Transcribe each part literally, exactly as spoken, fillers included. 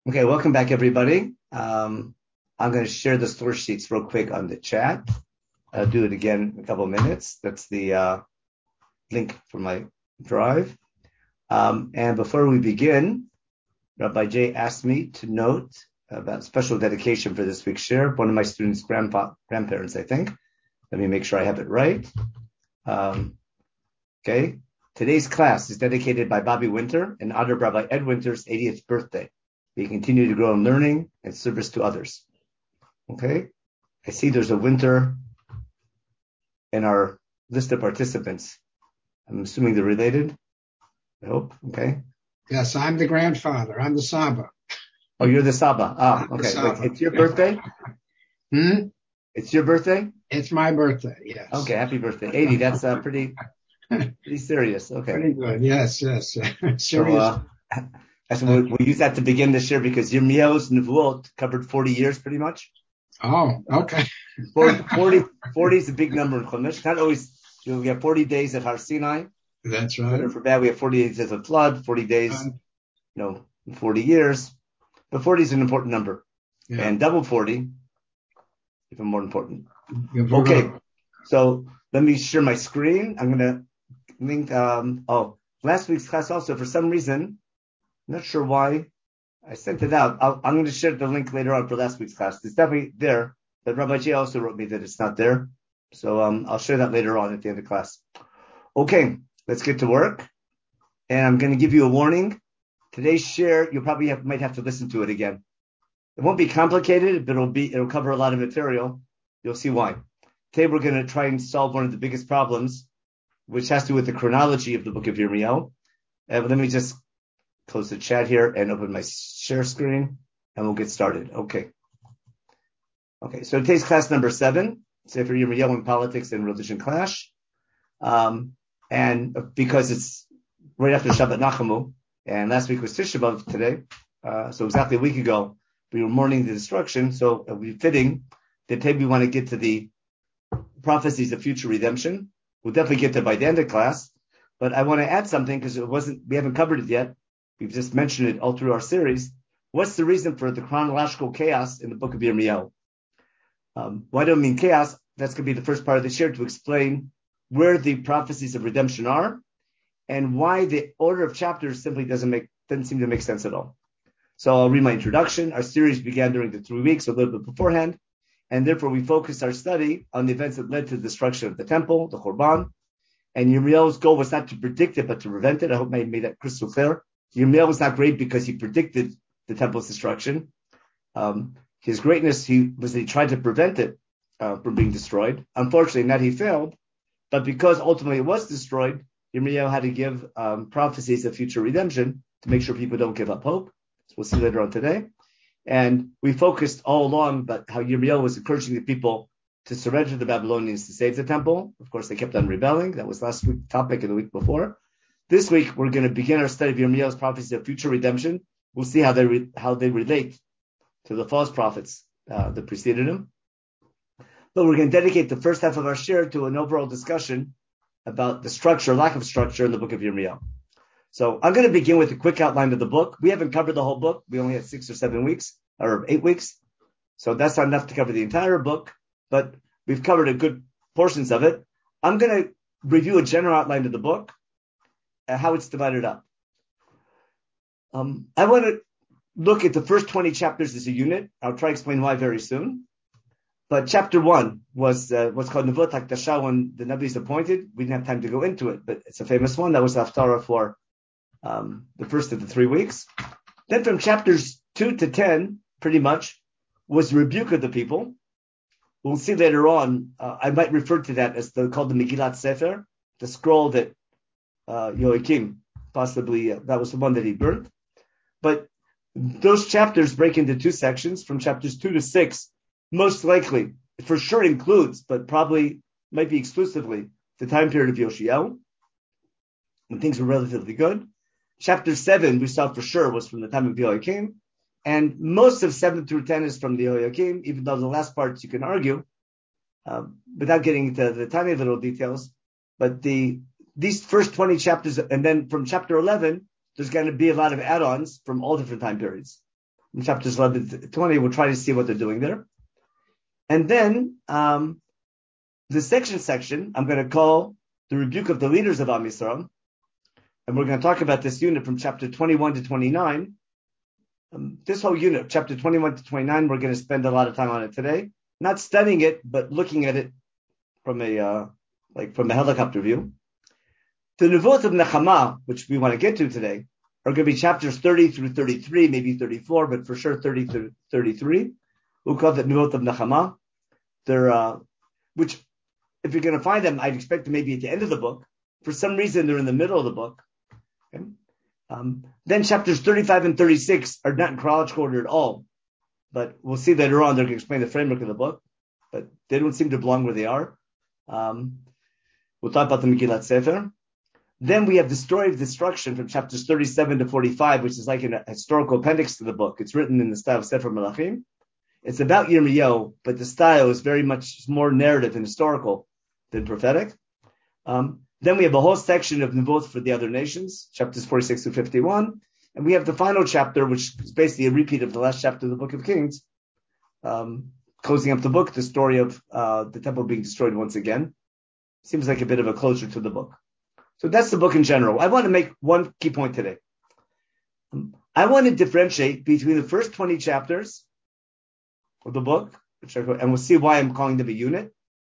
Okay, welcome back, everybody. Um, I'm going to share the source sheets real quick on the chat. I'll do it again in a couple of minutes. That's the uh, link for my drive. Um, and before we begin, Rabbi Jay asked me to note about special dedication for this week's share. One of my students' grandpa, grandparents, I think. Let me make sure I have it right. Um, okay. Today's class is dedicated by Bobby Winter in honor of Rabbi Ed Winter's eightieth birthday. We continue to grow in learning and service to others. Okay? I see there's a Winter in our list of participants. I'm assuming they're related. I hope. Okay. Yes, I'm the grandfather. I'm the Saba. Oh, you're the Saba. Ah, I'm okay. Saba. Wait, it's your birthday? hmm? It's your birthday? It's my birthday, yes. Okay, happy birthday. eighty, that's uh, pretty pretty serious. Okay. Pretty good. Yes, yes. Serious. So, uh, That's we'll, we'll use that to begin this year because Yirmiyahu's Nevuot covered forty years pretty much. Oh, okay. forty, forty, forty is a big number in Chumash. Not always, you know, we have forty days at Har Sinai. That's right. Or for bad, we have forty days of the flood, forty days, Um, you know, forty years. But forty is an important number. yeah. And double forty, even more important. You're Okay. right. So let me share my screen. I'm going to link, um, oh, last week's class also, for some reason, not sure why. I sent it out. I'll, I'm going to share the link later on for last week's class. It's definitely there, but Rabbi J also wrote me that it's not there. So um, I'll share that later on at the end of class. Okay, let's get to work. And I'm going to give you a warning. Today's share, you probably have, might have to listen to it again. It won't be complicated, but it'll be it'll cover a lot of material. You'll see why. Today we're going to try and solve one of the biggest problems, which has to do with the chronology of the book of Yirmiyahu. Uh, let me just close the chat here and open my share screen, and we'll get started. Okay. Okay, so today's class number seven, Sefer Yirmiyahu in Politics and Religion Clash. Um, and because it's right after Shabbat Nachamu, and last week was Tisha B'Av today, uh, so exactly a week ago, we were mourning the destruction, so it would be fitting that today we want to get to the prophecies of future redemption. We'll definitely get there by the end of class, but I want to add something because it wasn't, we haven't covered it yet. We've just mentioned it all through our series. What's the reason for the chronological chaos in the book of Yirmiyahu? Um, why do I mean chaos? That's going to be the first part of the share to explain where the prophecies of redemption are and why the order of chapters simply doesn't make doesn't seem to make sense at all. So I'll read my introduction. Our series began during the three weeks, a little bit beforehand, and therefore we focused our study on the events that led to the destruction of the temple, the Churban. And Yirmiyahu's goal was not to predict it, but to prevent it. I hope I made that crystal clear. Yirmiyahu was not great because he predicted the temple's destruction. Um, his greatness he was that he tried to prevent it uh, from being destroyed. Unfortunately, not he failed, but because ultimately it was destroyed, Yirmiyahu had to give um, prophecies of future redemption to make sure people don't give up hope. So we'll see later on today. And we focused all along about how Yirmiyahu was encouraging the people to surrender to the Babylonians to save the temple. Of course, they kept on rebelling. That was last week's topic and the week before. This week, we're going to begin our study of Yirmiyahu's prophecies of future redemption. We'll see how they re- how they relate to the false prophets uh, that preceded him. But we're going to dedicate the first half of our share to an overall discussion about the structure, lack of structure in the book of Yirmiyahu. So I'm going to begin with a quick outline of the book. We haven't covered the whole book. We only had six or seven weeks, or eight weeks. So that's not enough to cover the entire book, but we've covered a good portions of it. I'm going to review a general outline of the book, how it's divided up. Um, I want to look at the first twenty chapters as a unit. I'll try to explain why very soon. But chapter one was uh, what's called Nevuot HaKdashah, when the Nabi is appointed. We didn't have time to go into it, but it's a famous one. That was the Haftarah for um, the first of the three weeks. Then from chapters two to ten, pretty much, was the rebuke of the people. We'll see later on, uh, I might refer to that as the, called the Megillat Sefer, the scroll that uh, Yoakim, possibly, uh, that was the one that he burned. But those chapters break into two sections. From chapters two to six, most likely, for sure includes, but probably might be exclusively, the time period of Yoshiyahu, when things were relatively good. Chapter seven, we saw for sure, was from the time of Yoakim. And most of seven through ten is from the Yoakim, even though the last parts you can argue, uh, without getting into the tiny little details. But the these first twenty chapters, and then from chapter eleven, there's going to be a lot of add-ons from all different time periods. from chapters eleven to twenty. We'll try to see what they're doing there. And then um, the section section, I'm going to call the rebuke of the leaders of Am Yisrael. And we're going to talk about this unit from chapter twenty-one to twenty-nine. Um, this whole unit, chapter twenty-one to twenty-nine, we're going to spend a lot of time on it today. Not studying it, but looking at it from a uh, like from a helicopter view. The Nevuot of Nechama, which we want to get to today, are going to be chapters thirty through thirty-three, maybe thirty-four, but for sure thirty through thirty-three. We'll call it Nevuot of Nechama. They're, uh, which, if you're going to find them, I'd expect them maybe at the end of the book. For some reason, they're in the middle of the book. Okay? Um, then chapters thirty-five and thirty-six are not in chronological order at all. But we'll see later on, they're going to explain the framework of the book. But they don't seem to belong where they are. Um, we'll talk about the Megillat Sefer. Then we have the story of destruction from chapters thirty-seven to forty-five, which is like a historical appendix to the book. It's written in the style of Sefer Melachim. It's about Yirmiyahu, but the style is very much more narrative and historical than prophetic. Um, then we have a whole section of Nevuot for the other nations, chapters forty-six to fifty-one. And we have the final chapter, which is basically a repeat of the last chapter of the Book of Kings, um, closing up the book, the story of uh, the temple being destroyed once again. Seems like a bit of a closure to the book. So that's the book in general. I want to make one key point today. Um, I want to differentiate between the first twenty chapters of the book, which I, and we'll see why I'm calling them a unit,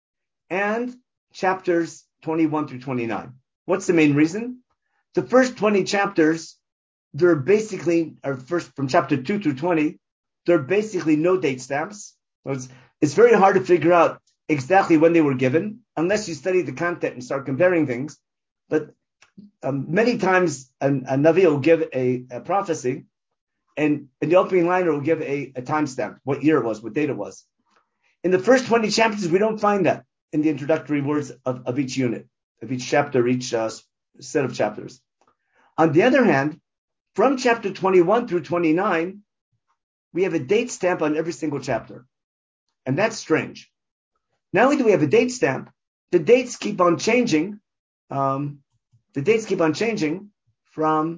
and chapters twenty-one through twenty-nine. What's the main reason? The first twenty chapters, they're basically, or first from chapter two through twenty, they're basically no date stamps. It's, it's very hard to figure out exactly when they were given, unless you study the content and start comparing things. But um, many times a, a Navi will give a, a prophecy, and in the opening line it will give a, a timestamp, what year it was, what date it was. In the first twenty chapters, we don't find that in the introductory words of, of each unit, of each chapter, each uh, set of chapters. On the other hand, from chapter twenty-one through twenty-nine, we have a date stamp on every single chapter. And that's strange. Not only do we have a date stamp, the dates keep on changing. Um, the dates keep on changing from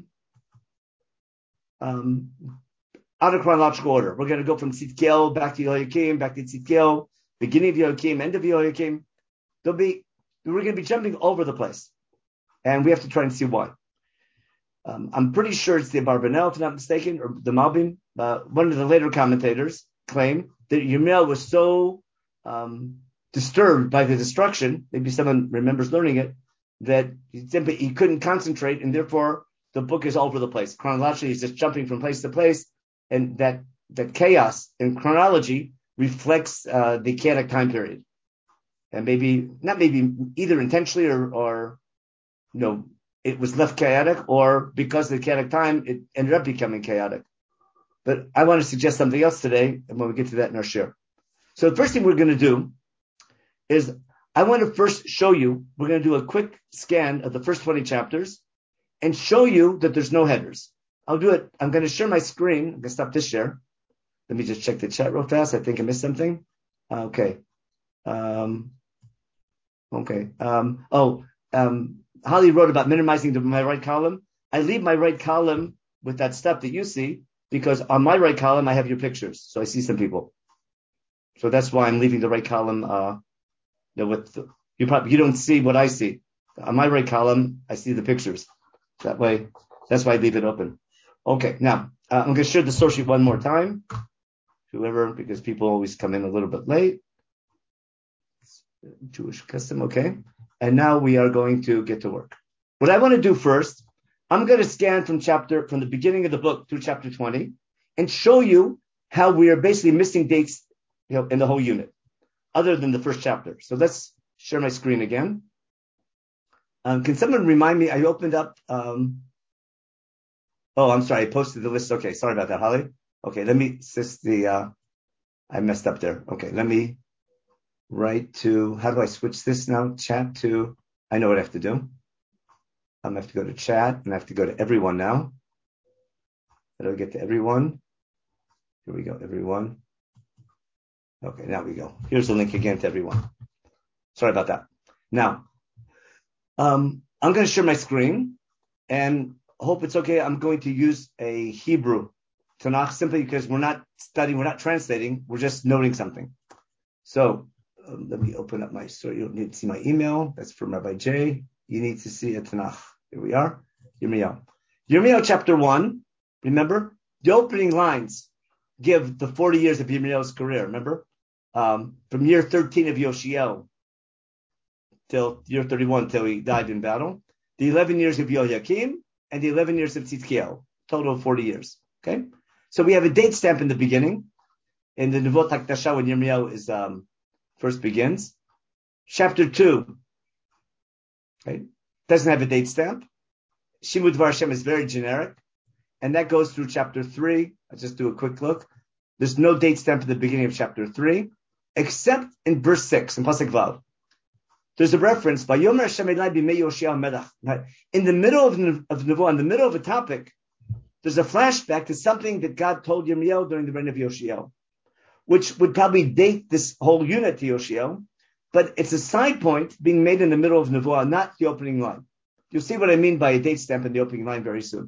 um, out of chronological order. We're going to go from Tzidkiel back to Yehoiakim, back to Tzidkiel, beginning of Yehoiakim, end of Yehoiakim. There'll be, we're going to be jumping over the place. And we have to try and see why. Um, I'm pretty sure it's the Abarbanel, if I'm not mistaken, or the Malbim. Uh, one of the later commentators claim that Yirmiyahu was so um, disturbed by the destruction, maybe someone remembers learning it, that he simply he couldn't concentrate, and therefore the book is all over the place. Chronologically, he's just jumping from place to place, and that that chaos in chronology reflects uh, the chaotic time period, and maybe not maybe either intentionally or, or you know. It was left chaotic, or because of the chaotic time, it ended up becoming chaotic. But I want to suggest something else today, and when we get to that in our share. So the first thing we're going to do is I want to first show you, we're going to do a quick scan of the first twenty chapters and show you that there's no headers. I'll do it. I'm going to share my screen. I'm going to stop this share. Let me just check the chat real fast. I think I missed something. Okay. Um, okay. Um, oh, um, Holly wrote about minimizing the, my right column. I leave my right column with that stuff that you see because on my right column I have your pictures, so I see some people. So that's why I'm leaving the right column. Uh, you know, with the, you probably you don't see what I see on my right column. I see the pictures. That way, that's why I leave it open. Okay, now uh, I'm going to share the source sheet one more time. Whoever, because people always come in a little bit late. Jewish custom, okay. And now we are going to get to work. What I want to do first, I'm going to scan from chapter, from the beginning of the book through chapter twenty and show you how we are basically missing dates, you know, in the whole unit, other than the first chapter. So let's share my screen again. Um, can someone remind me, I opened up, um, oh, I'm sorry, I posted the list. Okay, sorry about that, Holly. Okay, let me, this the, uh, I messed up there. Okay, let me write to, how do I switch this now? Chat to, I know what I have to do. I'm going to have to go to chat, and I have to go to everyone now. How do I get to everyone? Here we go, everyone. Okay, now we go. Here's the link again to everyone. Sorry about that. Now, um, I'm going to share my screen, and hope it's okay. I'm going to use a Hebrew Tanakh simply because we're not studying, we're not translating, we're just noting something. So um, let me open up my story. You don't need to see my email. That's from Rabbi J. You need to see a Tanakh. Here we are. Yirmiyahu. Yirmiyahu chapter one. Remember? The opening lines give the forty years of Yirmiyahu's career. Remember? Um, from year thirteen of Yoshiel till year thirty-one, till he died in battle. The eleven years of Yoyakim and the eleven years of Tzidkiel. Total of forty years. Okay? So we have a date stamp in the beginning. In the Nevot HaKdashah, when Yirmiyahu is, um, first begins. Chapter two. Okay? Doesn't have a date stamp. Shimud Dvar Hashem is very generic. And that goes through chapter three. I'll just do a quick look. There's no date stamp at the beginning of chapter three, except in verse six, in Pasuk Vav. There's a reference by Yomer Hashem Elai b'mei Yoshia Melech. In the middle of, of Nevuah, in the middle of a topic, there's a flashback to something that God told Yirmiyahu during the reign of Yoshiel, which would probably date this whole unit to Yoshiel, but it's a side point being made in the middle of Nevuah, not the opening line. You'll see what I mean by a date stamp in the opening line very soon.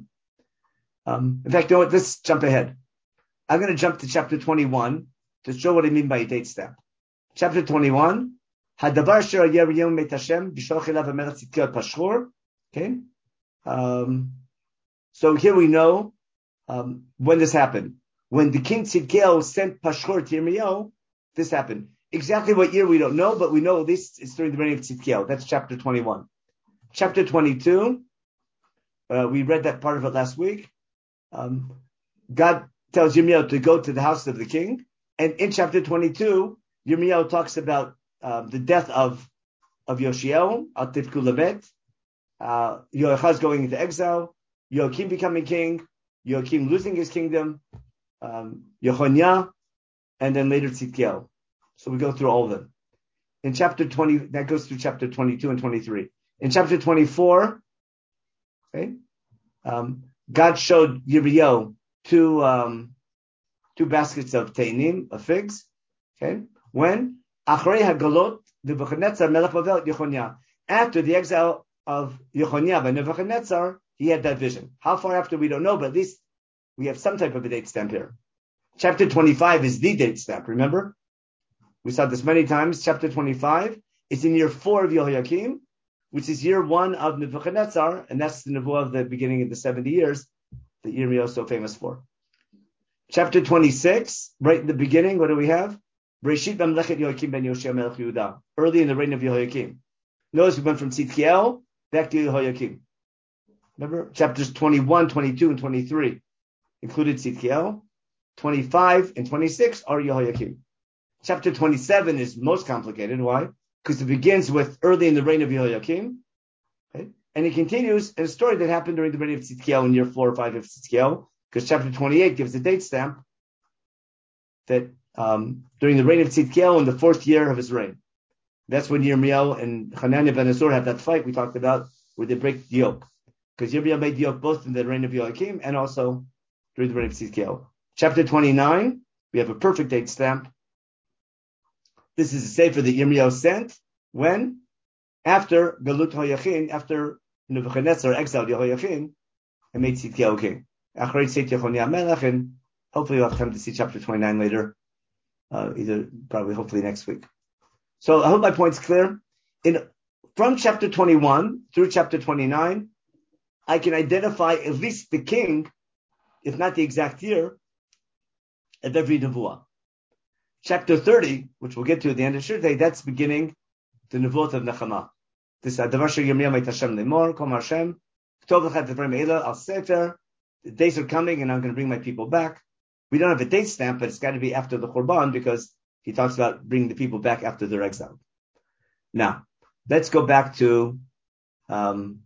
Um, in fact, you know what? Let's jump ahead. I'm going to jump to chapter twenty-one to show what I mean by a date stamp. Chapter twenty-one. Hadavar asher hayeh Yom Beit Hashem b'sholach elav hamelech Tzidkiel Pashur. Okay. Um, so here we know um, when this happened. When the king Tzidkiel sent Pashur to Yirmiyahu, this happened. Exactly what year we don't know, but we know this is during the reign of Tzidkiel. That's chapter twenty-one. Chapter twenty-two. Uh, we read that part of it last week. Um, God tells Yirmiyahu to go to the house of the king. And in chapter twenty-two, Yirmiyahu talks about uh, the death of, of Yoshiel, Al-Tifku Labet, uh, Yoachaz going into exile, Yoakim becoming king, Yoakim losing his kingdom, um, Yechonia, and then later Tzidkiel. So we go through all of them. In chapter twenty, that goes through chapter twenty-two and twenty-three. In chapter twenty-four, okay, um, God showed Yirmiyahu two, um, two baskets of teinim, of figs. Okay. When? Achrei hagalot, Nebuchadnezzar melech Bavel Yechonia. After the exile of Yechonia by Nebuchadnezzar, he had that vision. How far after, we don't know, but at least we have some type of a date stamp here. Chapter twenty-five is the date stamp, remember? We saw this many times. Chapter twenty-five is in year four of Yehoiakim, which is year one of Nebuchadnezzar, and that's the Nebuah of the beginning of the seventy years that Yirmiyahu is so famous for. Chapter twenty-six, right in the beginning, what do we have? Breshit Mamlechet Yehoiakim ben Yoshia Melech Yehuda. Early in the reign of Yehoiakim. Notice we went from Tzidkiel back to Yehoiakim. Remember? Chapters twenty-one, twenty-two, and twenty-three included Tzidkiel. twenty-five and twenty-six are Yehoiakim. Chapter twenty-seven is most complicated. Why? Because it begins with early in the reign of Yehoiakim. Okay? And it continues in a story that happened during the reign of Tzidkiel in year four or five of Tzidkiel, because chapter twenty-eight gives a date stamp that um, during the reign of Tzidkiel in the fourth year of his reign. That's when Yirmiyahu and Hananiah ben Azur have that fight we talked about, where they break the yoke. Because Yirmiyahu made the yoke both in the reign of Yehoiakim and also during the reign of Tzidkiel. Chapter twenty-nine, we have a perfect date stamp. This is a sefer that Yirmiyahu sent when? After Galut Hoyachin, after Nebuchadnezzar exiled Yehoiachin and made Tzidkiel king. Achrei Tzeit Yechonia Melech, and hopefully we'll have time to see chapter twenty-nine later, uh, either probably hopefully next week. So I hope my point's clear. In from chapter twenty-one through chapter twenty-nine, I can identify at least the king, if not the exact year, of every nevuah. Chapter thirty, which we'll get to at the end of Shir Day, that's beginning the nevuot of Nechama. This Adavar Shel Yirmiyahu Meit Hashem Lemor, Kol Hashem, Ktov Lechat Devarim Eila Al Sefer. The days are coming, and I'm going to bring my people back. We don't have a date stamp, but it's got to be after the Churban, because he talks about bringing the people back after their exile. Now, let's go back to, um,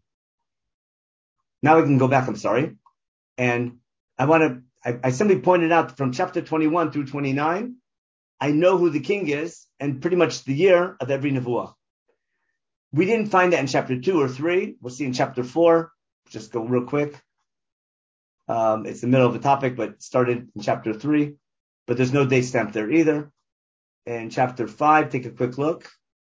now we can go back, I'm sorry. And I want to, I, I simply pointed out from chapter twenty-one through twenty-nine, I know who the king is, and pretty much the year of every nevuah. We didn't find that in chapter two or three. We'll see in chapter four. Just go real quick. Um, it's the middle of the topic, but it started in chapter three. But there's no date stamp there either. In chapter five, take a quick look.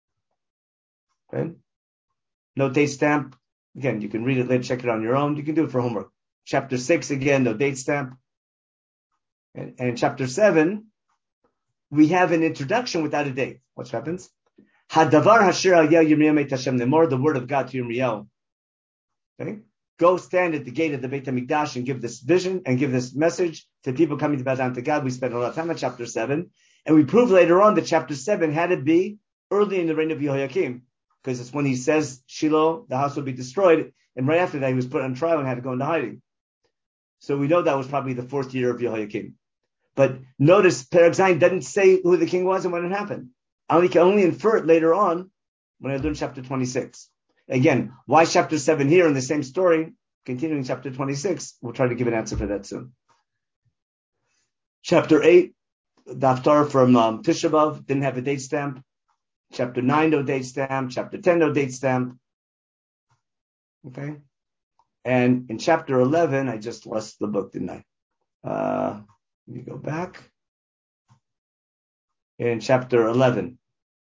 Okay. No date stamp. Again, you can read it later, check it on your own. You can do it for homework. Chapter six, again, no date stamp. And, and in chapter seven, we have an introduction without a date. What happens? Hadavar Hasher al Yirmiyahu Meit Hashem Lemor, the word of God to Yirmiyahu. Okay? Go stand at the gate of the Beit HaMikdash and give this vision and give this message to people coming to bow down to God. We spent a lot of time on chapter seven. And we proved later on that chapter seven had to be early in the reign of Yehoiakim, because it's when he says Shiloh, the house will be destroyed. And right after that, he was put on trial and had to go into hiding. So we know that was probably the fourth year of Yehoiakim. But notice, Perek Zayin doesn't say who the king was and when it happened. I only can only infer it later on when I learn chapter twenty-six. Again, why chapter seven here in the same story, continuing chapter twenty-six? We'll try to give an answer for that soon. Chapter eight, the Haftarah from um, Tisha B'Av didn't have a date stamp. Chapter nine, no date stamp. Chapter ten, no date stamp. Okay? And in chapter eleven, I just lost the book, didn't I? Uh, let me go back. In chapter eleven,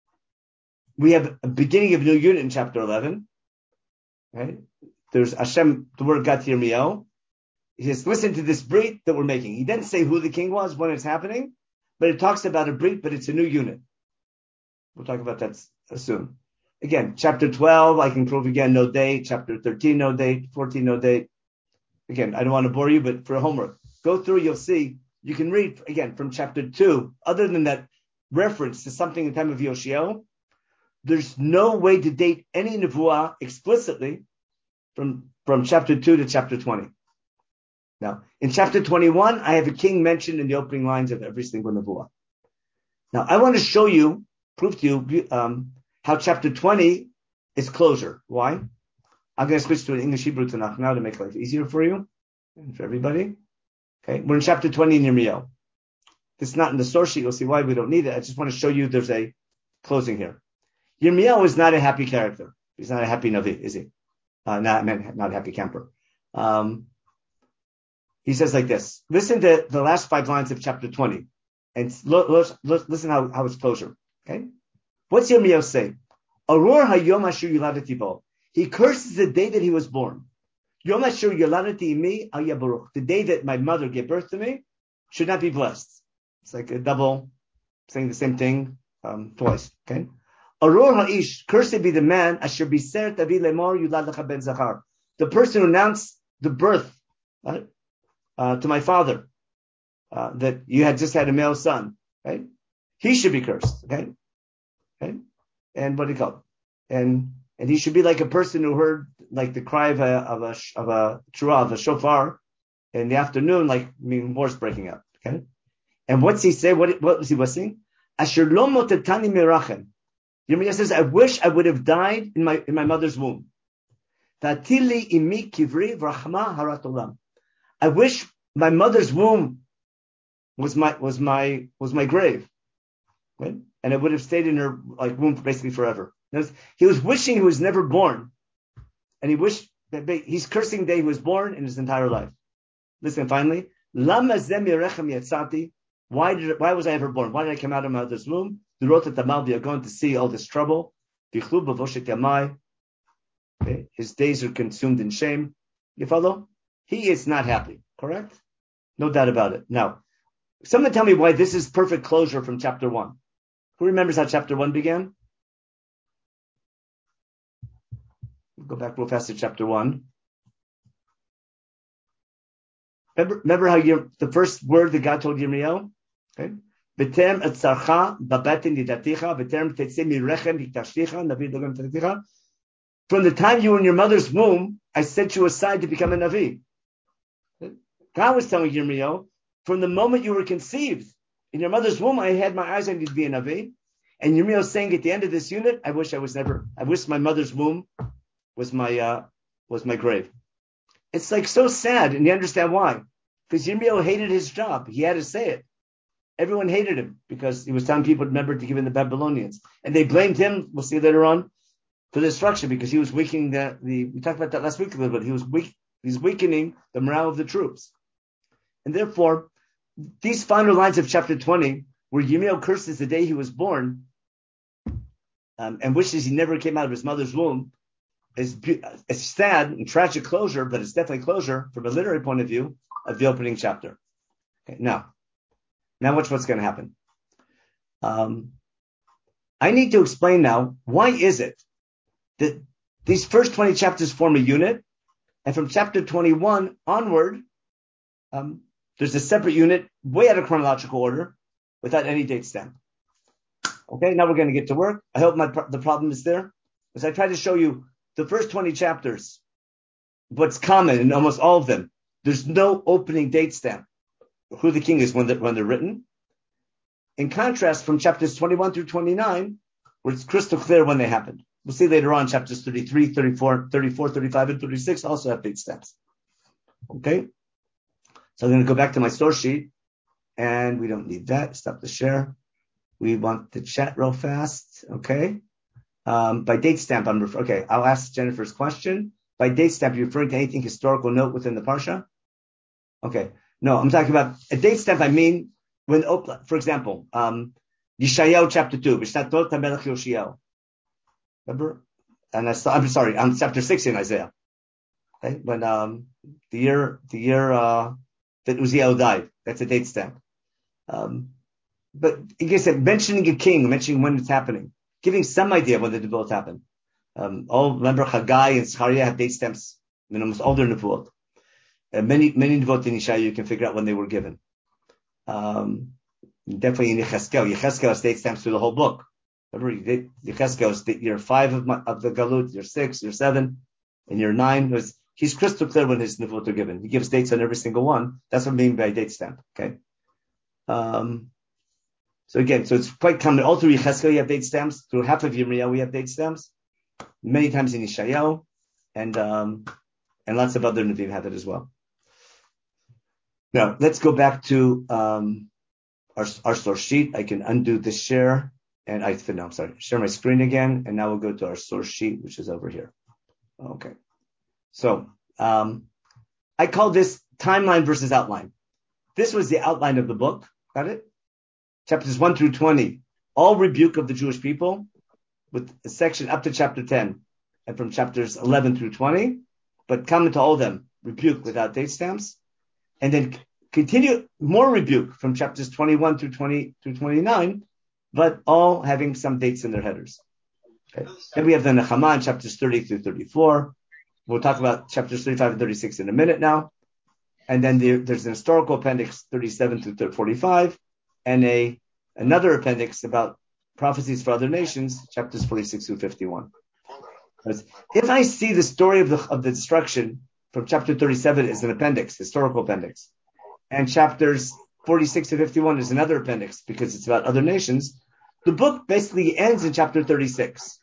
we have a beginning of a new unit in chapter eleven. Right? There's Hashem, the word God to Yirmiyahu. He says, listen to this brit that we're making. He didn't say who the king was when it's happening, but it talks about a brit, but it's a new unit. We'll talk about that soon. Again, chapter twelve, I can prove again, no date. Chapter thirteen, no date. fourteen, no date. Again, I don't want to bore you, but for homework, go through, you'll see. You can read, again, from chapter two, other than that reference to something in the time of Yoshiel, there's no way to date any nevuah explicitly from, from chapter two to chapter twenty. Now, in chapter twenty-one, I have a king mentioned in the opening lines of every single nevuah. Now, I want to show you, prove to you, um, how chapter twenty is closure. Why? I'm going to switch to an English Hebrew Tanakh now to make life easier for you and for everybody. Okay, we're in chapter twenty in Yirmiyahu. This is not in the source sheet. You'll see why we don't need it. I just want to show you there's a closing here. Yirmiyahu is not a happy character. He's not a happy Navi, is he? Uh, not, not a happy camper. Um, he says like this. Listen to the last five lines of chapter twenty. And look, look, look, listen how, how it's closure. Okay? What's Yirmiyahu say? Arur hayom asher yuladati bo. He curses the day that he was born. Yom asher yuladati imi al yabaruch. The day that my mother gave birth to me should not be blessed. It's like a double saying the same thing um, twice. Okay? Arur ha'ish, cursed be the man, asher biser tavi lemor yulad lecha ben zachar. The person who announced the birth right, uh, to my father, uh, that you had just had a male son, right? He should be cursed, okay? Okay? And what do you call it? And and he should be like a person who heard like the cry of a of a of a truah, of a shofar in the afternoon, like I mean wars breaking out, okay? And what's he say? What what was he saying? Asher lo motetani mirachem. Yirmiyah says, I wish I would have died in my in my mother's womb. Tatili imi kivri v'rachma harat olam. I wish my mother's womb was my was my was my grave, right? And I would have stayed in her like womb basically forever. He was wishing he was never born, and he wished that he's cursing the day he was born in his entire life. Listen, finally, lama zem yerechem yatzati. Why did why was I ever born? Why did I come out of my mother's womb? The wrote that Tamal are going to see all this trouble. Okay? His days are consumed in shame. You follow? He is not happy. Correct? No doubt about it. Now, someone tell me why this is perfect closure from chapter one. Who remembers how chapter one began? Go back real fast to chapter one. Remember, remember how you the first word that God told Yirmiyahu? Okay. B'terem etzarcha babatin nidaticha, b'terem tetzeh mirechem hiktashticha, navi dogam taticha. From the time you were in your mother's womb, I set you aside to become a navi. God was telling Yirmiyahu, from the moment you were conceived in your mother's womb, I had my eyes on you to be a navi. And Yirmiyahu is saying at the end of this unit, I wish I was never. I wish my mother's womb was my uh, was my grave. It's like so sad, and you understand why. Because Yirmiyahu hated his job. He had to say it. Everyone hated him because he was telling people, remember, to give in the Babylonians. And they blamed him, we'll see later on, for the destruction because he was weakening the, the we talked about that last week a little bit, he was weak, he's weakening the morale of the troops. And therefore, these final lines of chapter twenty, where Yirmiyahu curses the day he was born, um, and wishes he never came out of his mother's womb, is it's sad and tragic closure, but it's definitely closure from a literary point of view of the opening chapter. Okay, now, Now watch what's going to happen. Um, I need to explain now, why is it that these first twenty chapters form a unit, and from chapter twenty-one onward, um, there's a separate unit, way out of chronological order, without any date stamp. Okay, now we're going to get to work. I hope my the problem is there, because I try to show you the first twenty chapters, what's common in almost all of them. There's no opening date stamp, who the king is when they're, when they're written. In contrast, from chapters twenty-one through twenty-nine, where it's crystal clear when they happened. We'll see later on, chapters thirty-three, thirty-four, thirty-four, thirty-five, and thirty-six also have date stamps. Okay? So I'm going to go back to my source sheet, and we don't need that. Stop the share. We want the chat real fast. Okay? Um, by date stamp, I'm refer- okay, I'll ask Jennifer's question. By date stamp, you're referring to anything historical note within the Parsha? Okay. No, I'm talking about a date stamp. I mean, when, for example, um, Yeshayahu chapter two, V'shnatot HaMelech Yoshiyahu. Remember? And I, I'm sorry, I'm chapter six in Isaiah. Okay, when um, the year the year uh, that Uzziah died, that's a date stamp. Um, but like I said, mentioning a king, mentioning when it's happening, giving some idea when the development happened. Um, all remember Haggai and Zechariah have date stamps in almost all their nevuot. Uh, many many nevuot in Yeshayahu you can figure out when they were given. Um, definitely in Yecheskel. Yecheskel has date stamps through the whole book. Remember, Yecheskel is year five of, my, of the Galut, year six, year seven, and year nine. Was, he's crystal clear when his nevuot are given. He gives dates on every single one. That's what I mean by date stamp. Okay. Um, so again, so it's quite common. All through Yecheskel you have date stamps. Through half of Yirmiyahu we have date stamps. Many times in Yeshayahu, and um, and lots of other Nevi'im have it as well. Now let's go back to um, our our source sheet. I can undo this share, and I no, I'm sorry, share my screen again, and now we'll go to our source sheet, which is over here. Okay, so um, I call this timeline versus outline. This was the outline of the book. Got it? Chapters one through twenty, all rebuke of the Jewish people, with a section up to chapter ten, and from chapters eleven through twenty, but comment to all of them, rebuke without date stamps, and then continue more rebuke from chapters twenty-one through twenty through twenty-nine, but all having some dates in their headers. Okay. Then we have the Nechama in chapters thirty through thirty-four. We'll talk about chapters thirty-five and thirty-six in a minute now. And then there, there's an historical appendix thirty-seven through forty-five, and a another appendix about prophecies for other nations, chapters forty-six through fifty-one. If I see the story of the of the destruction from chapter thirty-seven as an appendix, historical appendix, and chapters forty-six to fifty-one is another appendix because it's about other nations, the book basically ends in chapter thirty-six.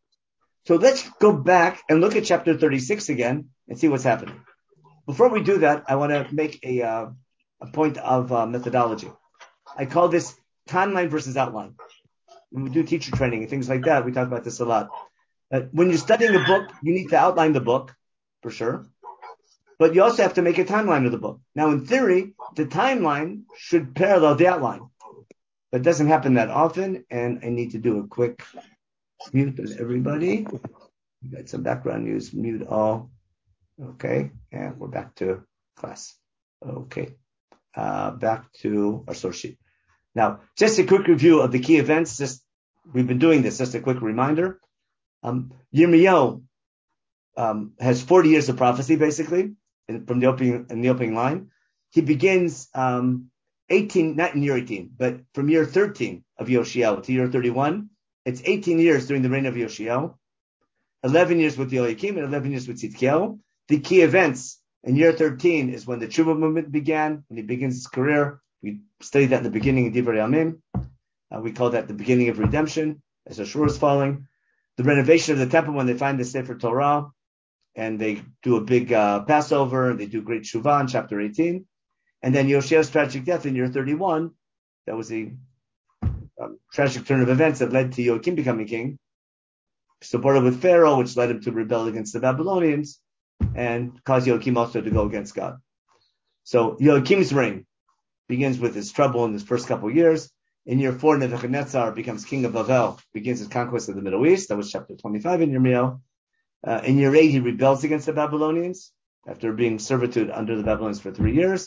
So let's go back and look at chapter thirty-six again and see what's happening. Before we do that, I want to make a uh, a point of uh, methodology. I call this timeline versus outline. When we do teacher training and things like that, we talk about this a lot. Uh, when you're studying a book, you need to outline the book, for sure. But you also have to make a timeline of the book. Now, in theory, the timeline should parallel the outline. But it doesn't happen that often, and I need to do a quick mute of everybody. We got some background news, mute all. Okay, and we're back to class. Okay, uh, back to our source sheet. Now, just a quick review of the key events. Just we've been doing this. Just a quick reminder. Um, Yirmiyahu um, has forty years of prophecy, basically, in, from the opening in the opening line. He begins um, eighteen, not in year eighteen, but from year thirteen of Yoshiyahu to year thirty-one. It's eighteen years during the reign of Yoshiyahu, eleven years with Yoakim, and eleven years with Tzidkiyahu. The key events in year thirteen is when the Tshuva movement began, when he begins his career. We studied that in the beginning of Divrei Yamim. Uh, we call that the beginning of redemption, as Ashur is falling. The renovation of the temple when they find the Sefer Torah, and they do a big uh, Passover, and they do great Tshuva in chapter eighteen. And then Yoshia's tragic death in year thirty-one. That was a um, tragic turn of events that led to Yoakim becoming king. Supported with Pharaoh, which led him to rebel against the Babylonians, and caused Yoakim also to go against God. So Yoakim's reign begins with his trouble in his first couple of years. In year four, Nebuchadnezzar becomes king of Bavel, begins his conquest of the Middle East. That was chapter twenty-five in Yirmiyahu. Uh, in year eight, he rebels against the Babylonians after being servitude under the Babylonians for three years.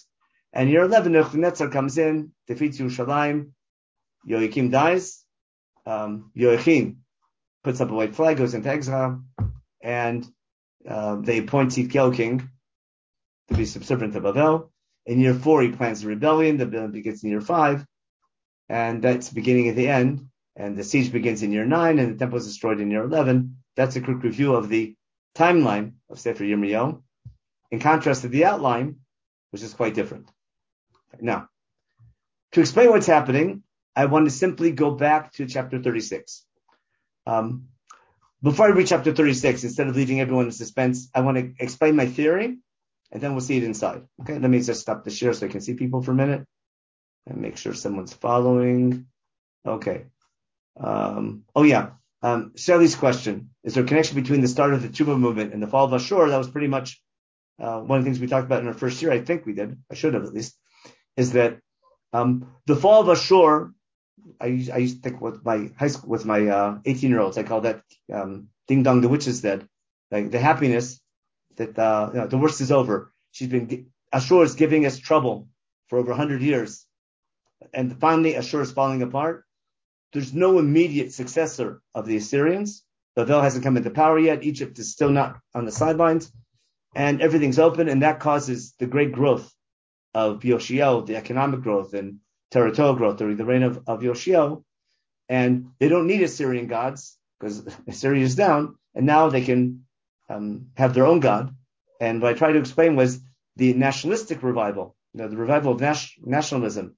And year eleven, Nebuchadnezzar comes in, defeats Yerushalayim, Yoakim dies, um, Yoachim puts up a white flag, goes into exile, and uh, they appoint Tzidkiyahu king to be subservient to Bavel. In year four, he plans a rebellion. The rebellion begins in year five, and that's the beginning of the end. And the siege begins in year nine, and the temple is destroyed in year eleven. That's a quick review of the timeline of Sefer Yirmiyahu, in contrast to the outline, which is quite different. Now, to explain what's happening, I want to simply go back to chapter thirty-six. Um, before I read chapter thirty-six, instead of leaving everyone in suspense, I want to explain my theory, and then we'll see it inside. Okay, let me just stop the share so I can see people for a minute, and make sure someone's following. Okay. Um, oh yeah, um, Shelley's question: is there a connection between the start of the Tshuva movement and the fall of Ashur? That was pretty much uh, one of the things we talked about in our first year. I think we did. I should have at least. Is that um, the fall of Ashur? I, I used to think with my high school, with my uh, eighteen-year-olds, I call that um, "Ding Dong, the witch is dead." Like the happiness that uh, you know, the worst is over. She's been Ashur is giving us trouble for over one hundred years, and finally Ashur is falling apart. There's no immediate successor of the Assyrians. Bavel hasn't come into power yet. Egypt is still not on the sidelines, and everything's open, and that causes the great growth of Yoshiel, the economic growth and territorial growth during the reign of, of Yoshiel. And they don't need Assyrian gods because Assyria is down, and now they can um, have their own god. And what I tried to explain was the nationalistic revival, you know, the revival of nas- nationalism,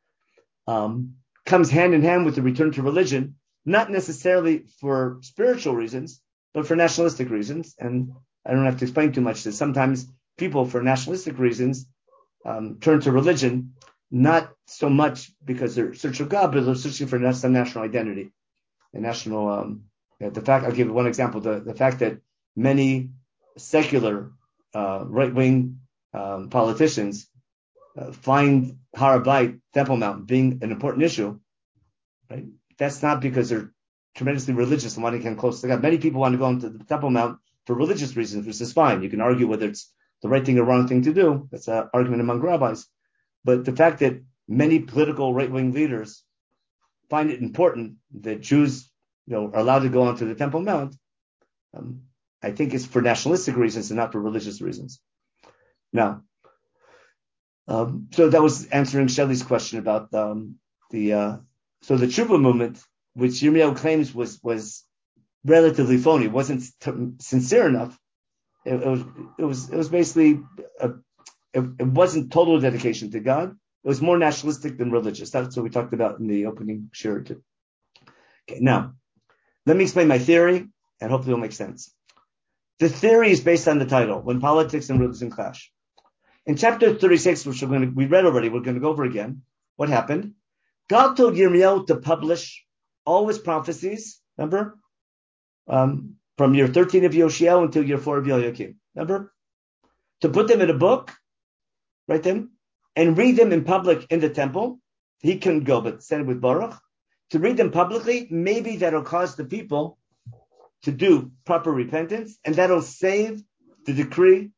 um, comes hand in hand with the return to religion, not necessarily for spiritual reasons, but for nationalistic reasons. And I don't have to explain too much that sometimes people, for nationalistic reasons, um, turn to religion, not so much because they're searching for God, but they're searching for some national identity. And national, um, the fact, I'll give one example, the, the fact that many secular uh, right-wing um, politicians uh, find Har Habayit, Temple Mount, being an important issue, right? That's not because they're tremendously religious and want to get close to God. Many people want to go into the Temple Mount for religious reasons, which is fine. You can argue whether it's the right thing or wrong thing to do. That's an argument among rabbis. But the fact that many political right-wing leaders find it important that Jews, you know, are allowed to go onto the Temple Mount, um, I think it's for nationalistic reasons and not for religious reasons. Now, um, so that was answering Shelley's question about um, the uh, so the Tshuva movement, which Yirmiyahu claims was was relatively phony, wasn't t- sincere enough. It, it was it was it was basically a, it, it wasn't total dedication to God. It was more nationalistic than religious. That's what we talked about in the opening shir too. Okay, now let me explain my theory, and hopefully it'll make sense. The theory is based on the title, When Politics and Religion Clash. In chapter thirty-six, which we're going to, we read already, we're going to go over again. What happened? God told Yirmiyahu to publish all his prophecies, remember? Um, from year thirteen of Yoshiel until year four of Yoakim. Remember? To put them in a book, write them, and read them in public in the temple. He couldn't go, but send it with Baruch. To read them publicly, maybe that'll cause the people to do proper repentance, and that'll save the decree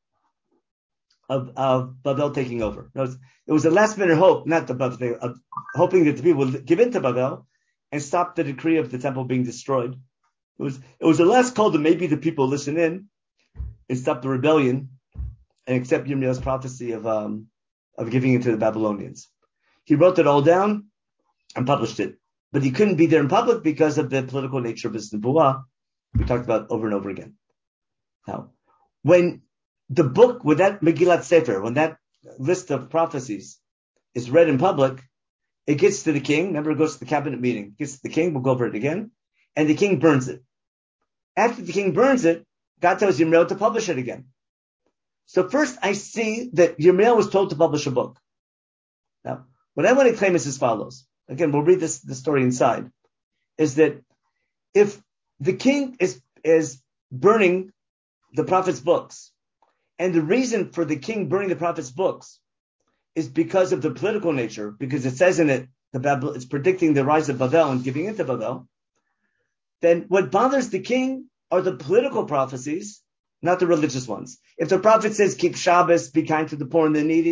of, of Bavel taking over. It was, it was a last minute hope, not the Bavel, uh, hoping that the people would give in to Bavel and stop the decree of the temple being destroyed. It was it was a last call to maybe the people listen in and stop the rebellion and accept Yirmiyahu's prophecy of um, of giving it to the Babylonians. He wrote it all down and published it, but he couldn't be there in public because of the political nature of his nevuah. We talked about over and over again. Now, when the book, when that Megillat Sefer, when that list of prophecies is read in public, it gets to the king. Remember, it goes to the cabinet meeting. It gets to the king. We'll go over it again. And the king burns it. After the king burns it, God tells Yirmiyahu to publish it again. So first I see that Yirmiyahu was told to publish a book. Now, what I want to claim is as follows. Again, we'll read this, the story inside. Is that if the king is, is burning the prophet's books, and the reason for the king burning the prophet's books is because of the political nature, because it says in it, the Babel, it's predicting the rise of Bavel and giving into Bavel, then what bothers the king are the political prophecies, not the religious ones. If the prophet says, keep Shabbos, be kind to the poor and the needy,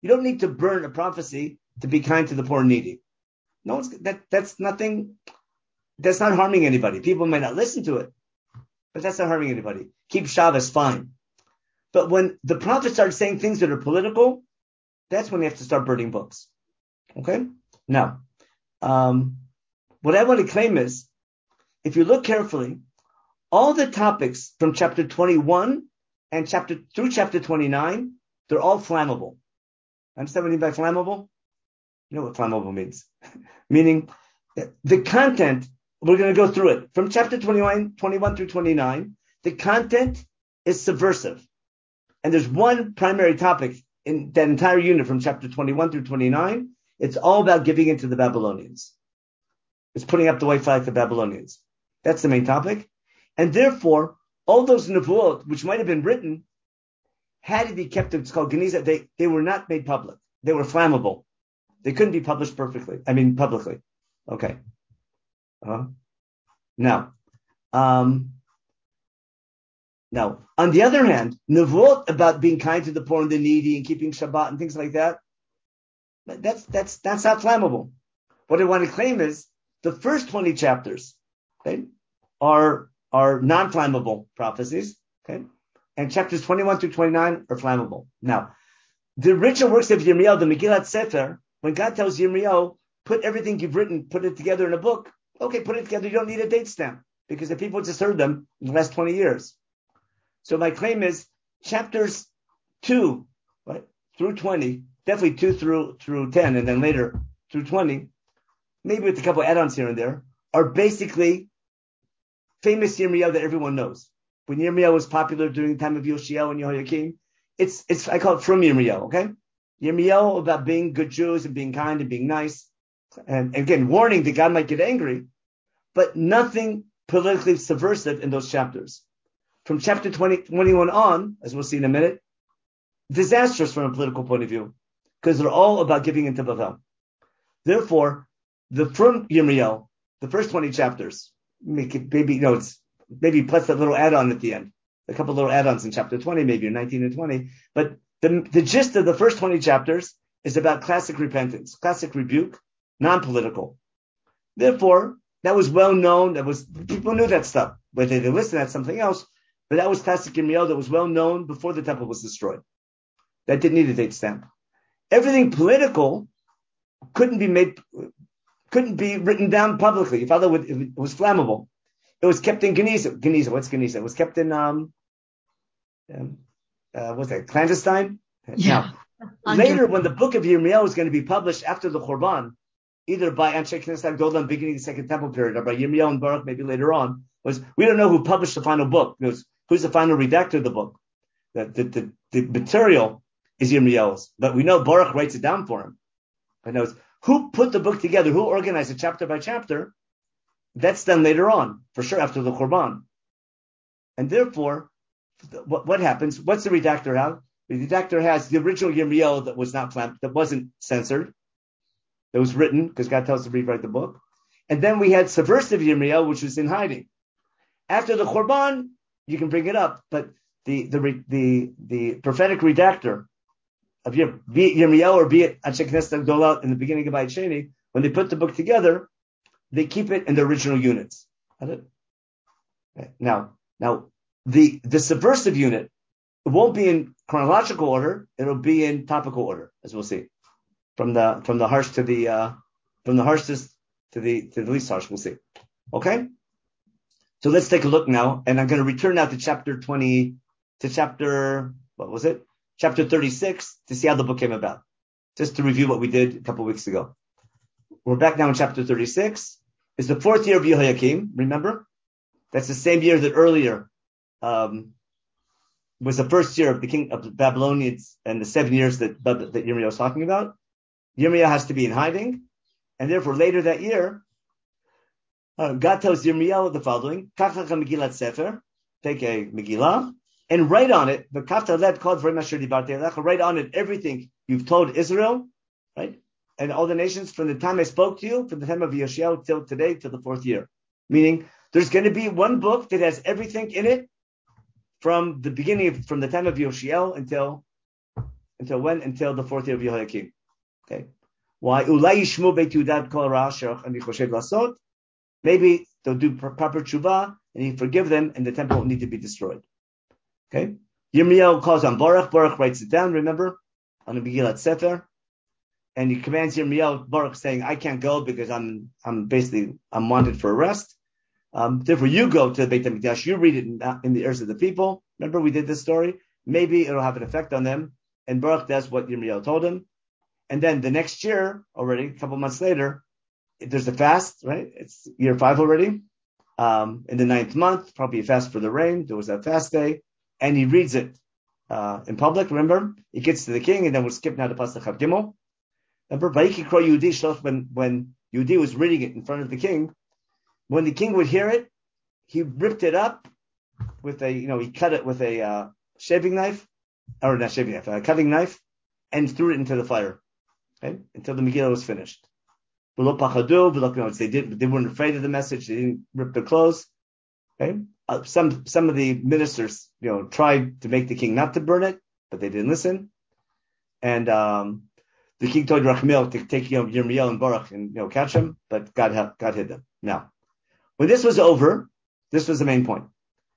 You don't need to burn a prophecy to be kind to the poor and needy. No one's that. That's nothing. That's not harming anybody. People may not listen to it, but that's not harming anybody. Keep Shabbos, fine. But when the prophet starts saying things that are political, that's when you have to start burning books. Okay? Now, um, what I want to claim is, if you look carefully, all the topics from chapter twenty-one and chapter through chapter twenty-nine, they're all flammable. Understand what I mean by flammable? You know what flammable means. Meaning, the content, we're going to go through it. From chapter twenty-one, twenty-one through twenty-nine, the content is subversive. And there's one primary topic in that entire unit from chapter twenty-one through twenty-nine. It's all about giving in to the Babylonians. It's putting up the white flag to the Babylonians. That's the main topic. And therefore, all those nevuot, which might have been written, had to be kept, it's called Geniza, they, they were not made public. They were flammable. They couldn't be published perfectly. I mean, publicly. Okay. Uh, now, um, now, on the other hand, nevuot about being kind to the poor and the needy and keeping Shabbat and things like that, that's, that's, that's not flammable. What I want to claim is the first twenty chapters, okay, are, are non-flammable prophecies, okay? And chapters twenty-one through twenty-nine are flammable. Now, the original works of Yirmiyahu, the Megillat Sefer, when God tells Yirmiyahu, put everything you've written, put it together in a book, okay, put it together, you don't need a date stamp, because the people just heard them in the last twenty years. So my claim is chapters two, right, through twenty, definitely two through through ten, and then later through twenty, maybe with a couple add-ons here and there, are basically famous Yirmiyahu that everyone knows. When Yirmiyahu was popular during the time of Yoshiel and Yehoiakim, it's it's I call it from Yirmiyahu, okay? Yirmiyahu about being good Jews and being kind and being nice, and again warning that God might get angry, but nothing politically subversive in those chapters. From chapter twenty, twenty-one on, as we'll see in a minute, disastrous from a political point of view, because they're all about giving into Bavel. Therefore, the from Yirmiyahu, the first twenty chapters, make it maybe, you know, it's maybe plus that little add-on at the end, a couple little add-ons in chapter twenty, maybe, or nineteen and twenty. But the, the gist of the first twenty chapters is about classic repentance, classic rebuke, non-political. Therefore, that was well known. That was, people knew that stuff. Whether they listened, that's something else. But that was classic Yirmiyahu that was well known before the temple was destroyed. That didn't need a date stamp. Everything political couldn't be made, couldn't be written down publicly. If other would, it was flammable. It was kept in Geniza. Geniza, what's Geniza? It was kept in, um, um uh, what's that, clandestine? Yeah. Now, later, when the book of Yirmiyahu was going to be published after the Churban, either by Anshe Knesset Golan beginning the Second Temple period, or by Yirmiyahu and Baruch maybe later on, was we don't know who published the final book. It was, who's the final redactor of the book? The, the, the, the material is Yirmiyahu's, but we know Baruch writes it down for him. But knows who put the book together, who organized it chapter by chapter. That's done later on, for sure, after the Churban. And therefore, what, what happens? What's the redactor have? The redactor has the original Yirmiyahu that was not flamed, that wasn't censored, that was written, because God tells us to rewrite the book. And then we had subversive Yirmiyahu, which was in hiding. After the Churban, you can bring it up, but the the the, the prophetic redactor of Yir, be it Yirmiyahu or be it Anshe Knesset Gdolah in the beginning of Bayit Sheni, when they put the book together, they keep it in the original units. Now, now the the subversive unit, it won't be in chronological order; it'll be in topical order, as we'll see, from the from the harsh to the uh, from the harshest to the to the least harsh. We'll see. Okay. So let's take a look now, and I'm going to return now to chapter twenty, to chapter, what was it? Chapter thirty-six, to see how the book came about. Just to review what we did a couple of weeks ago. We're back now in chapter thirty-six. It's the fourth year of Yehoiakim, remember? That's the same year that earlier um, was the first year of the king of the Babylonians and the seven years that, that Yirmiyahu was talking about. Yirmiyahu has to be in hiding, and therefore later that year, Uh, God tells Yirmiyahu the following: Kach lecha Megillat Sefer, take a Megillah, and write on it, the Kafta Led called for Masher Dibartei Alecha, write on it everything you've told Israel, right? And all the nations from the time I spoke to you, from the time of Yoshiel till today, till the fourth year. Meaning, there's going to be one book that has everything in it from the beginning, of, from the time of Yoshiel until Until when? Until the fourth year of Yehoiakim. Okay. Why? Ulai yishmu beit Yehuda kol ra'asher ani choshev lasot. Maybe they'll do proper tshuva and he forgive them, and the temple will need to be destroyed. Okay. Yirmiyahu calls on Baruch. Baruch writes it down. Remember, on the Megillat Sefer, and he commands Yirmiyahu Baruch, saying, "I can't go because I'm I'm basically I'm wanted for arrest. Um, therefore, you go to the Beit HaMikdash. You read it in, in the ears of the people. Remember, we did this story. Maybe it'll have an effect on them." And Baruch does what Yirmiyahu told him. And then the next year, already a couple months later, there's a fast, right? It's year five already. Um, in the ninth month, probably a fast for the rain. There was that fast day, and he reads it uh, in public. Remember, he gets to the king, and then we'll skip now to Pasuk Chav Gimel. Remember, Vayikra Yehudi Shloch, when when Yehudi was reading it in front of the king, when the king would hear it, he ripped it up with a, you know, he cut it with a uh, shaving knife, or not shaving knife, a cutting knife, and threw it into the fire, okay, until the Megillah was finished. They did, they weren't afraid of the message. They didn't rip their clothes. Okay, uh, some some of the ministers, you know, tried to make the king not to burn it, but they didn't listen. And um, the king told Rachmiel to take, you know, Yirmiyahu and Baruch and, you know, catch him, but God helped, God hid them. Now, when this was over, this was the main point.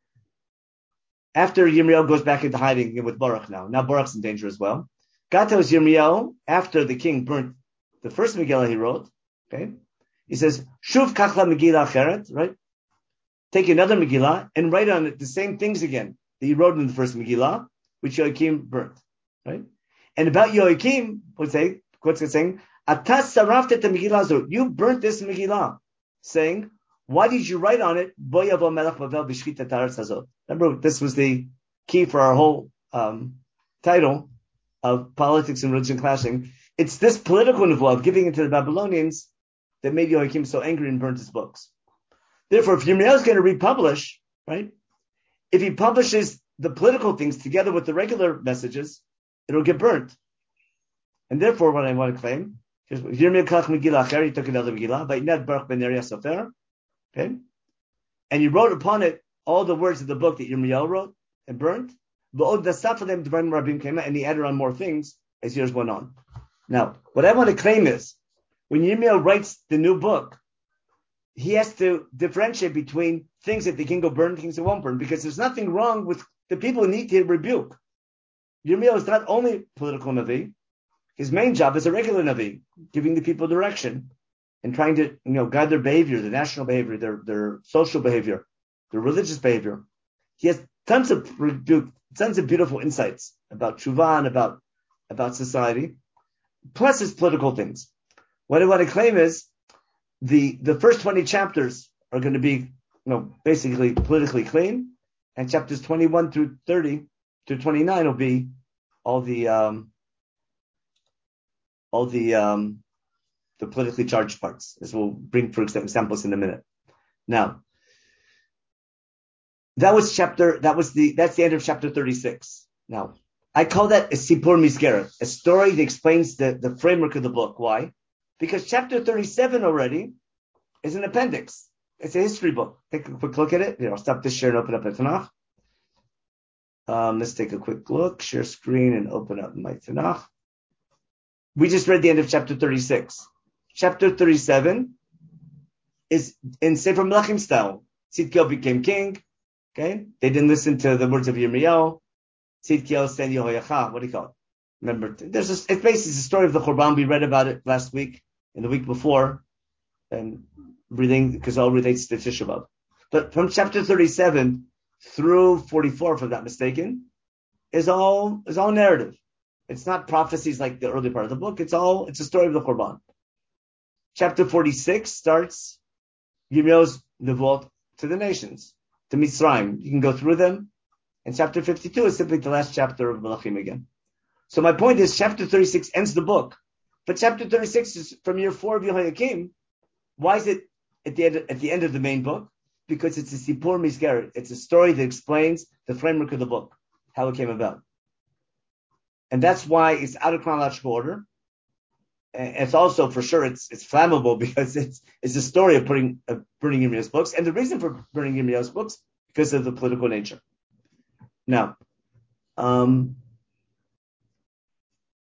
After Yirmiyahu goes back into hiding with Baruch now, now Baruch's in danger as well. God tells Yirmiyahu, after the king burnt the first Megillah he wrote, okay, he says, Shuv kachla Megillah acheret, right? Take another Megillah and write on it the same things again that you wrote in the first Megillah, which Yoakim burnt, right? And about Yoakim, what's it saying? Atas saraftet Megillah zot. You burnt this Megillah, saying, why did you write on it? Remember, this was the key for our whole um, title of Politics and Religion Clashing. It's this political nevuah of giving it to the Babylonians that made Yoakim so angry and burnt his books. Therefore, if Yirmiyahu is going to republish, right, if he publishes the political things together with the regular messages, it'll get burnt. And therefore, what I want to claim, Yirmiyahu kach Megillah acher, he took another Megillah, Vayinad Baruch ben Neriah Sofer, okay, and he wrote upon it all the words of the book that Yirmiyahu wrote and burnt. And he added on more things as years went on. Now, what I want to claim is, when Yirmiyahu writes the new book, he has to differentiate between things that the king will burn and things that won't burn, because there's nothing wrong with the people who need to rebuke. Yirmiyahu is not only political Navi, his main job is a regular Navi, giving the people direction and trying to, you know, guide their behavior, their national behavior, their, their social behavior, their religious behavior. He has tons of rebuke, tons of beautiful insights about tshuva and about, about society, plus his political things. What I want to claim is the, the first twenty chapters are going to be, you know, basically politically clean, and chapters twenty-one through thirty to twenty-nine will be all the, um, all the, um, the politically charged parts, as we'll bring for examples in a minute. Now, that was chapter, that was the, that's the end of chapter thirty-six. Now, I call that a Sipur Misgeret, a story that explains the, the framework of the book. Why? Because chapter thirty-seven already is an appendix. It's a history book. Take a quick look at it. Here, I'll stop this share and open up the Tanakh. Um, let's take a quick look, share screen and open up my Tanakh. We just read the end of chapter thirty-six. Chapter thirty-seven is in Sefer Melachim style. Tzidkiel became king. Okay, they didn't listen to the words of Yirmiyahu. Tzidkiel sent Yehoiacha. What do you call it? Remember, there's a, it's basically the story of the Churban. We read about it last week and the week before, and everything, because it all relates to Tisha B'Av. But from chapter thirty-seven through forty-four, if I'm not mistaken, is all is all narrative. It's not prophecies like the early part of the book. It's all it's a story of the Churban. Chapter forty-six starts Yirmiyahu's nevuot to the nations, to Mitzrayim. You can go through them. And chapter fifty-two is simply the last chapter of Melachim again. So my point is, chapter thirty-six ends the book, but chapter thirty-six is from year four of Yehoiakim. Why is it at the end at the end of the main book? Because it's a Sipur Misgeret. It's a story that explains the framework of the book, how it came about. And that's why it's out of chronological order. And it's also, for sure, it's it's flammable because it's it's a story of putting of burning Yirmiyahu's books. And the reason for burning Yirmiyahu's books, because of the political nature. Now, um,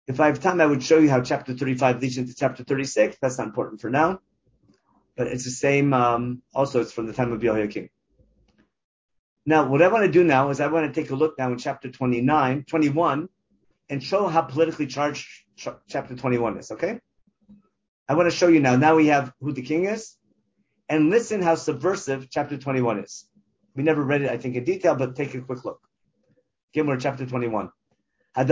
If I have time, I would show you how chapter thirty-five leads into chapter thirty-six. That's not important for now. But it's the same, um, also it's from the time of Yehoiakim. Now, what I want to do now is I want to take a look now in chapter twenty-nine, twenty-one, and show how politically charged ch- chapter twenty-one is, okay? I want to show you now. Now we have who the king is, and listen how subversive chapter twenty-one is. We never read it, I think, in detail, but take a quick look. Okay, we're in chapter twenty-one. Okay?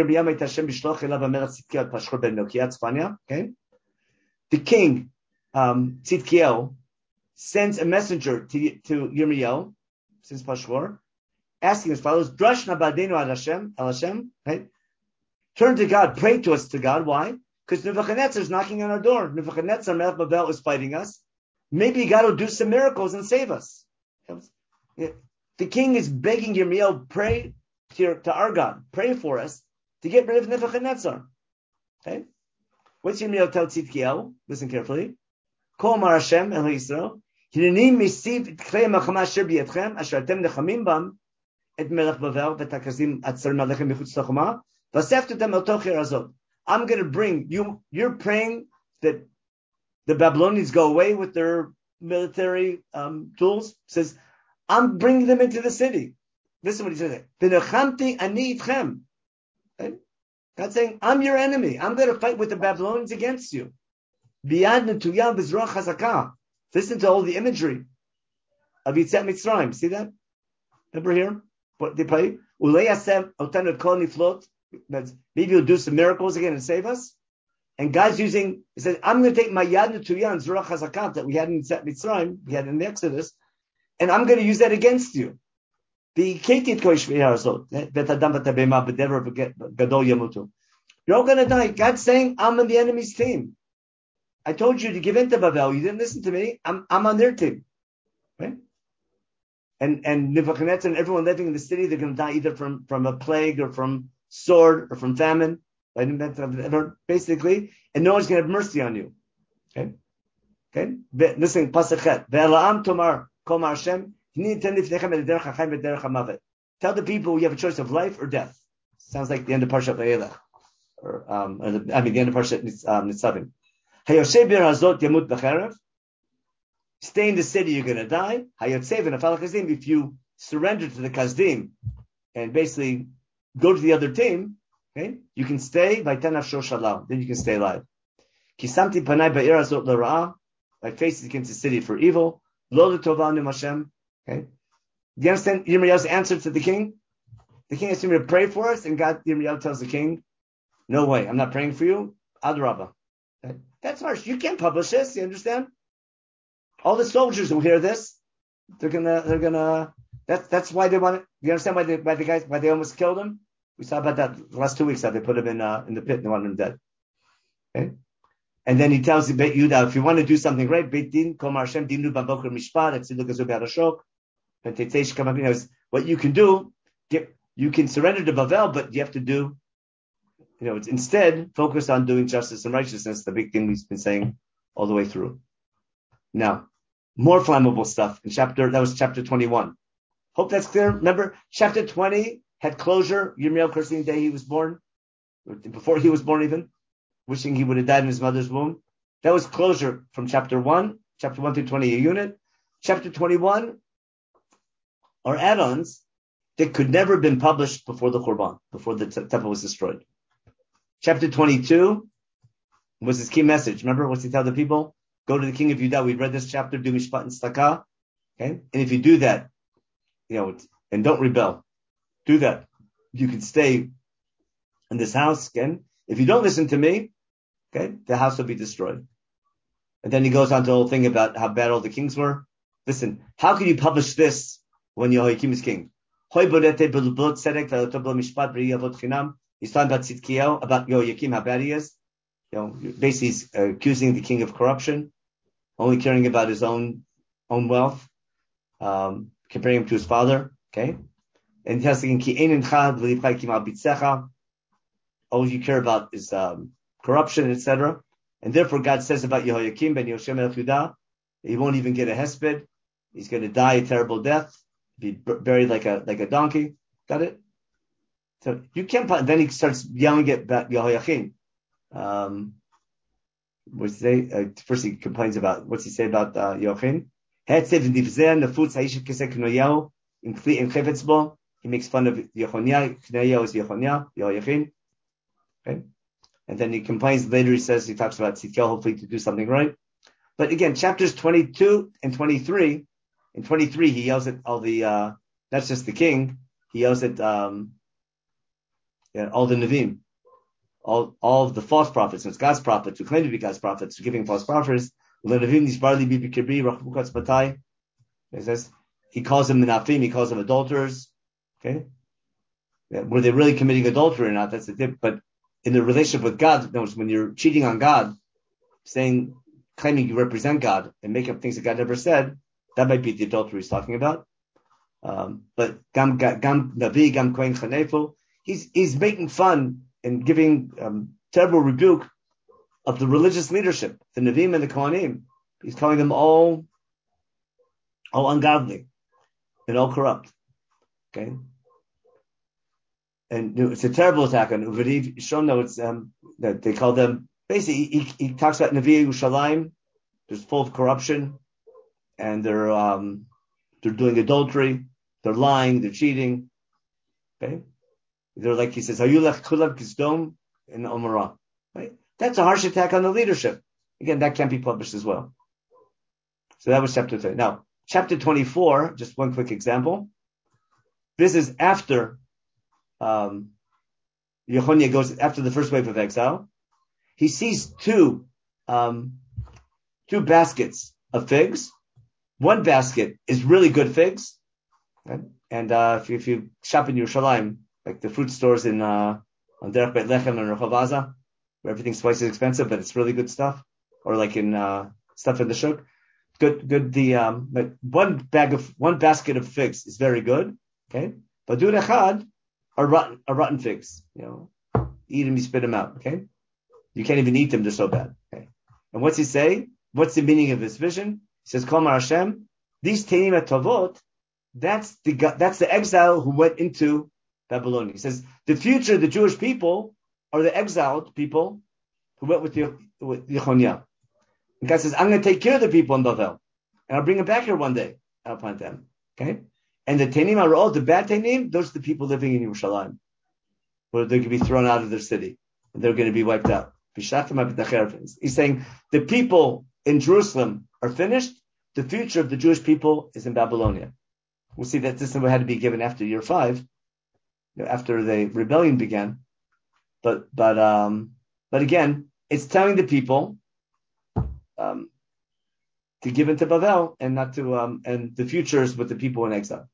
The king, um, Tzidkiel, sends a messenger to, to Yirmiyahu, since Pashur, asking as follows, Drashna Badenu al Hashem, al Hashem, right? Turn to God, pray to us to God. Why? Because Nebuchadnezzar is knocking on our door. Nebuchadnezzar, Melech Babel, is fighting us. Maybe God will do some miracles and save us. The king is begging Yirmiyahu, pray to, your, to our God, pray for us to get rid of Nebuchadnezzar. Okay? What's Yirmiyahu tell Tzidkiel? Listen carefully. Kol Mar Hashem El Yisrael, Hineni misiv tkei machama asher biyadchem asher atem nechamim bam et Melech Babel v'takazim atzer malechem michutz l'chama v'aseftetem el toch azot. I'm going to bring you. You're praying that the Babylonians go away with their military um, tools. Says, I'm bringing them into the city. Listen what he says. V'nechamti ani itchem. God's saying, I'm your enemy. I'm going to fight with the Babylonians against you. Biyad netuyah b'zroach chazakah. Listen to all the imagery of Yitzhak Mitzrayim. See that? Remember here? What they play? Ulei Hashem otanu kol niflot. Maybe he'll do some miracles again and save us. And God's using, he says, I'm going to take my Yad Netuyah and Zerach Hazakah that we had in Mitzrayim, we had in the Exodus, and I'm going to use that against you. You're all going to die. God's saying, I'm on the enemy's team. I told you to give in to Babel. You didn't listen to me. I'm, I'm on their team. Right? And, and Nebuchadnezzar and everyone living in the city, they're going to die either from, from a plague or from sword or from famine. Basically, and no one's going to have mercy on you. Okay? Okay? Listen, Pasachet. Ve'ela'am tomar kol mar Hashem. Tell the people you have a choice of life or death. Sounds like the end of Parshat Vayelech. Or, um, or the, I mean, the end of Parshat Nitzavim. Hayoshev bir hazot yamut b'cherev. Stay in the city, you're going to die. Hayotsev and afal kazdim. If you surrender to the kazdim and basically go to the other team, okay, you can stay by tenafsho shalom. Then you can stay alive. Kisamti panai ba'ir hazot l'ra'ah. My face is against the city for evil. Lo l'tova anu Hashem. Okay. Do you understand Yirmiyahu's answer to the king? The king asked him to pray for us, and God, Yirmiyahu tells the king, no way, I'm not praying for you. Adrabah. Okay. That's harsh. You can't publish this, you understand? All the soldiers who hear this, they're gonna, they're gonna, that's, that's why they want it. You understand why they, why the guys, why they almost killed him? We saw about that the last two weeks, how they put him in, uh, in the pit and they wanted him dead. Okay. And then he tells the Beit Yehuda, if you want to do something right, Beit Din, Kol Mar Hashem, Dinu B'Boker Mishpat, Etzilu Gazu B'Harashok, and Tetzeish Kamabin knows what you can do. Get, you can surrender to Bavel, but you have to do, you know, it's instead focus on doing justice and righteousness, the big thing we've been saying all the way through. Now, more flammable stuff in chapter, that was chapter twenty-one. Hope that's clear. Remember, chapter twenty had closure. Yirmiyahu cursing the day he was born, before he was born even, wishing he would have died in his mother's womb. That was closure from chapter one, chapter one through twenty, a unit. Chapter twenty-one are add-ons that could never have been published before the Khurban, before the t- temple was destroyed. Chapter twenty-two was his key message. Remember, what's he tell the people? Go to the king of Judah. We read this chapter, do mishpat and stakah. Okay? And if you do that, you know, and don't rebel, do that, you can stay in this house again. If you don't listen to me, okay, the house will be destroyed. And then he goes on to the whole thing about how bad all the kings were. Listen, how can you publish this when Yehoiakim is king? He's talking about Tzidkiel, about Yehoiakim, how bad he is. You know, basically he's uh, accusing the king of corruption, only caring about his own own wealth, um, comparing him to his father. Okay, and he's saying, all you care about is um, corruption, et cetera. And therefore, God says about Yehoiakim ben Yoshem Melech Yehuda, he won't even get a hesped. He's going to die a terrible death, be buried like a like a donkey. Got it? So you can't, then he starts yelling at Yehoiachin. Um, what's he say? Uh, first he complains about, what's he say about uh, Yehoiachin? He makes fun of Yechonia. Kneyahu is Yechonia, Yehoiachin. Okay? And then he complains later, he says, he talks about Tzidkiyahu, hopefully to do something right. But again, chapters twenty-two and twenty-three, in twenty-three he yells at all the, uh, not just the king, he yells at, um, yeah, all the Nevi'im, all, all of the false prophets, and it's God's prophets, who claim to be God's prophets, who are giving false prophets. He says, he calls them menafim, he calls them adulterers. Okay? Yeah, were they really committing adultery or not? That's the tip. But in the relationship with God, when you're cheating on God, saying, claiming you represent God and make up things that God never said, that might be the adultery he's talking about. Um, but Gam Gam Navi Gam Kohen Chanefu, he's he's making fun and giving um, terrible rebuke of the religious leadership, the Nevi'im and the Kohanim. He's calling them all all ungodly and all corrupt. Okay, and it's a terrible attack on Uvariv Shomno. It's um, that they call them. Basically, he, he talks about Nevi Yerushalayim. They're full of corruption, and they're um, they're doing adultery, they're lying, they're cheating. Okay, they're like he says, Hayulech Kulav Kisdom in Omara. Right, that's a harsh attack on the leadership. Again, that can't be published as well. So that was chapter three. Now, chapter twenty-four. Just one quick example. This is after um, Yechonia goes after the first wave of exile. He sees two um, two baskets of figs. One basket is really good figs, okay? And uh, if, you, if you shop in Yerushalayim, like the fruit stores in uh, on Derech Beit Lechem and Rehov Aza, where everything's twice as expensive, but it's really good stuff, or like in uh, stuff in the shuk, good, good. The um, but one bag of one basket of figs is very good, okay. But Dud Echad are rotten, are rotten figs. You know, eat them, you spit them out, okay. You can't even eat them; they're so bad. Okay. And what's he say? What's the meaning of this vision? He says, Kol Mar Hashem, these Teinim Tovot, that's the that's the exile who went into Babylonia. He says, the future, the Jewish people, are the exiled people who went with, the, with Yechonia. And God says, I'm going to take care of the people in Bavel, and I'll bring them back here one day. I'll plant them. Okay? And the Teinim are all, the bad Teinim, those are the people living in Yerushalayim, where they're going to be thrown out of their city, and they're going to be wiped out. He's saying, the people in Jerusalem are finished. The future of the Jewish people is in Babylonia. We'll see that this number had to be given after year five, after the rebellion began. But but um, but again, it's telling the people um, to give into Bavel and not to um, and the future is with the people in exile.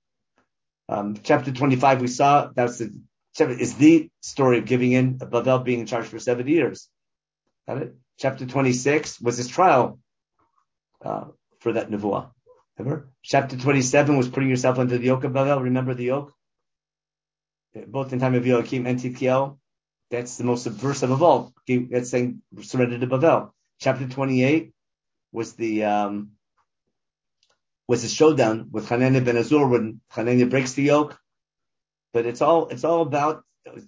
Um, chapter twenty-five, we saw that's the chapter is the story of giving in, of Bavel being in charge for seventy years. Got it? Chapter twenty-six was his trial uh, for that nevuah. Remember? Chapter twenty-seven was putting yourself under the yoke of Bavel. Remember the yoke? Both in time of Yoakim and Tzidkiyahu. That's the most subversive of all. That's saying surrender to Bavel. Chapter twenty-eight was the um, was the showdown with Hananiah ben Azur when Hananiah breaks the yoke. But it's all it's all about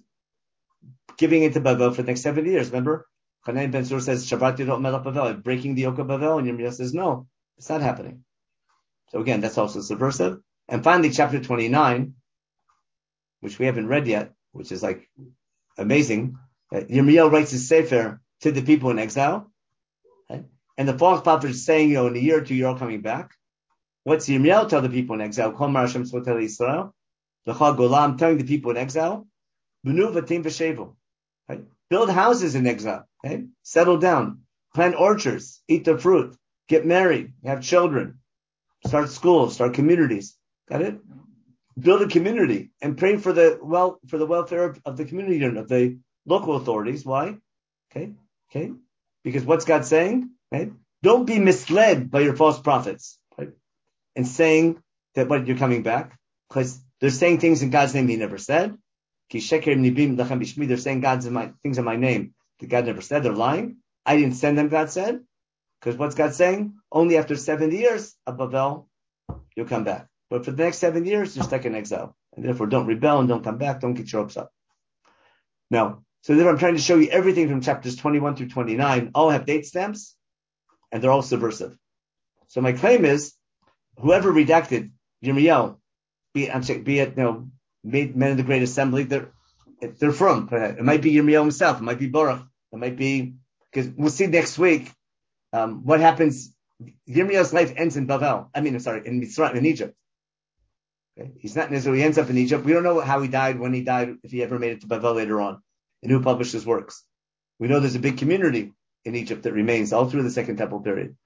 giving it to Bavel for the next seventy years. Remember? Hananiah ben Azur says, Shabbat Yirot Melech Bavel, breaking the yoke of Bavel, and Yirmiyah says, no, it's not happening. So again, that's also subversive. And finally, chapter twenty-nine, which we haven't read yet, which is like amazing. Uh, Yirmiyahu writes his sefer to the people in exile, okay? And the false prophet is saying, you know, in a year or two, you're all coming back. What's Yirmiyahu tell the people in exile? Kol Mar Hashem Tzvotel Yisrael, L'chal Golam, telling the people in exile, B'nu v'tim v'shevu, okay? Build houses in exile, okay? Settle down, plant orchards, eat the fruit, get married, have children, start schools, start communities. Got it? Build a community and pray for the well for the welfare of, of the community and of the local authorities. Why? Okay, okay. Because what's God saying? Right? Don't be misled by your false prophets, right? And saying that what you're coming back, because they're saying things in God's name He never said. They're saying God's in my things in my name that God never said. They're lying. I didn't send them. God said. Because what's God saying? Only after seventy years of Bavel, you'll come back. But for the next seven years, you're stuck in exile. And therefore don't rebel and don't come back, don't get your hopes up. Now, so therefore I'm trying to show you everything from chapters twenty-one through twenty-nine, all have date stamps, and they're all subversive. So my claim is, whoever redacted Yirmiyahu, be it, be it, you know, made men of the Great Assembly, they're, they're from. It might be Yirmiyahu himself, it might be Baruch, it might be, because we'll see next week, um, what happens. Yirmiyahu's life ends in Bavel. I mean, I'm sorry, in Mitzrayim, in Egypt. Okay? He's not in Israel, he ends up in Egypt. We don't know how he died, when he died, if he ever made it to Bavel later on, and who published his works. We know there's a big community in Egypt that remains all through the Second Temple period.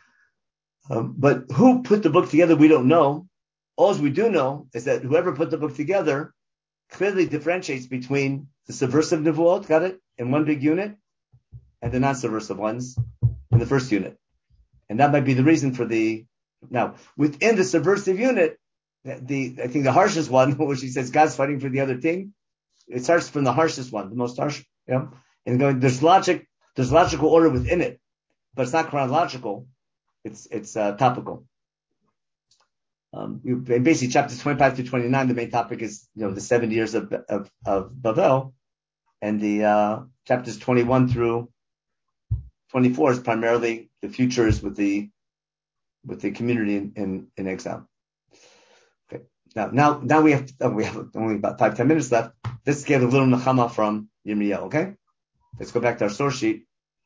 Um, but who put the book together, we don't know. All we do know is that whoever put the book together clearly differentiates between the subversive nevuot, got it, in one big unit, and the non-subversive ones in the first unit. And that might be the reason for the, now, within the subversive unit, the I think the harshest one, which he says God's fighting for the other team, it starts from the harshest one, the most harsh, you know, and going, there's logic, there's logical order within it, but it's not chronological, it's, it's, uh, topical. Um, you, basically chapters twenty-five to twenty-nine, the main topic is, you know, the seven years of, of, of Bavel, and the, uh, chapters twenty-one through twenty-four is primarily the futures with the, with the community in, in, in exile. Okay. Now, now, now we have, oh, we have only about five, ten minutes left. Let's get a little Nechama from Yirmiyahu, okay? Let's go back to our source sheet.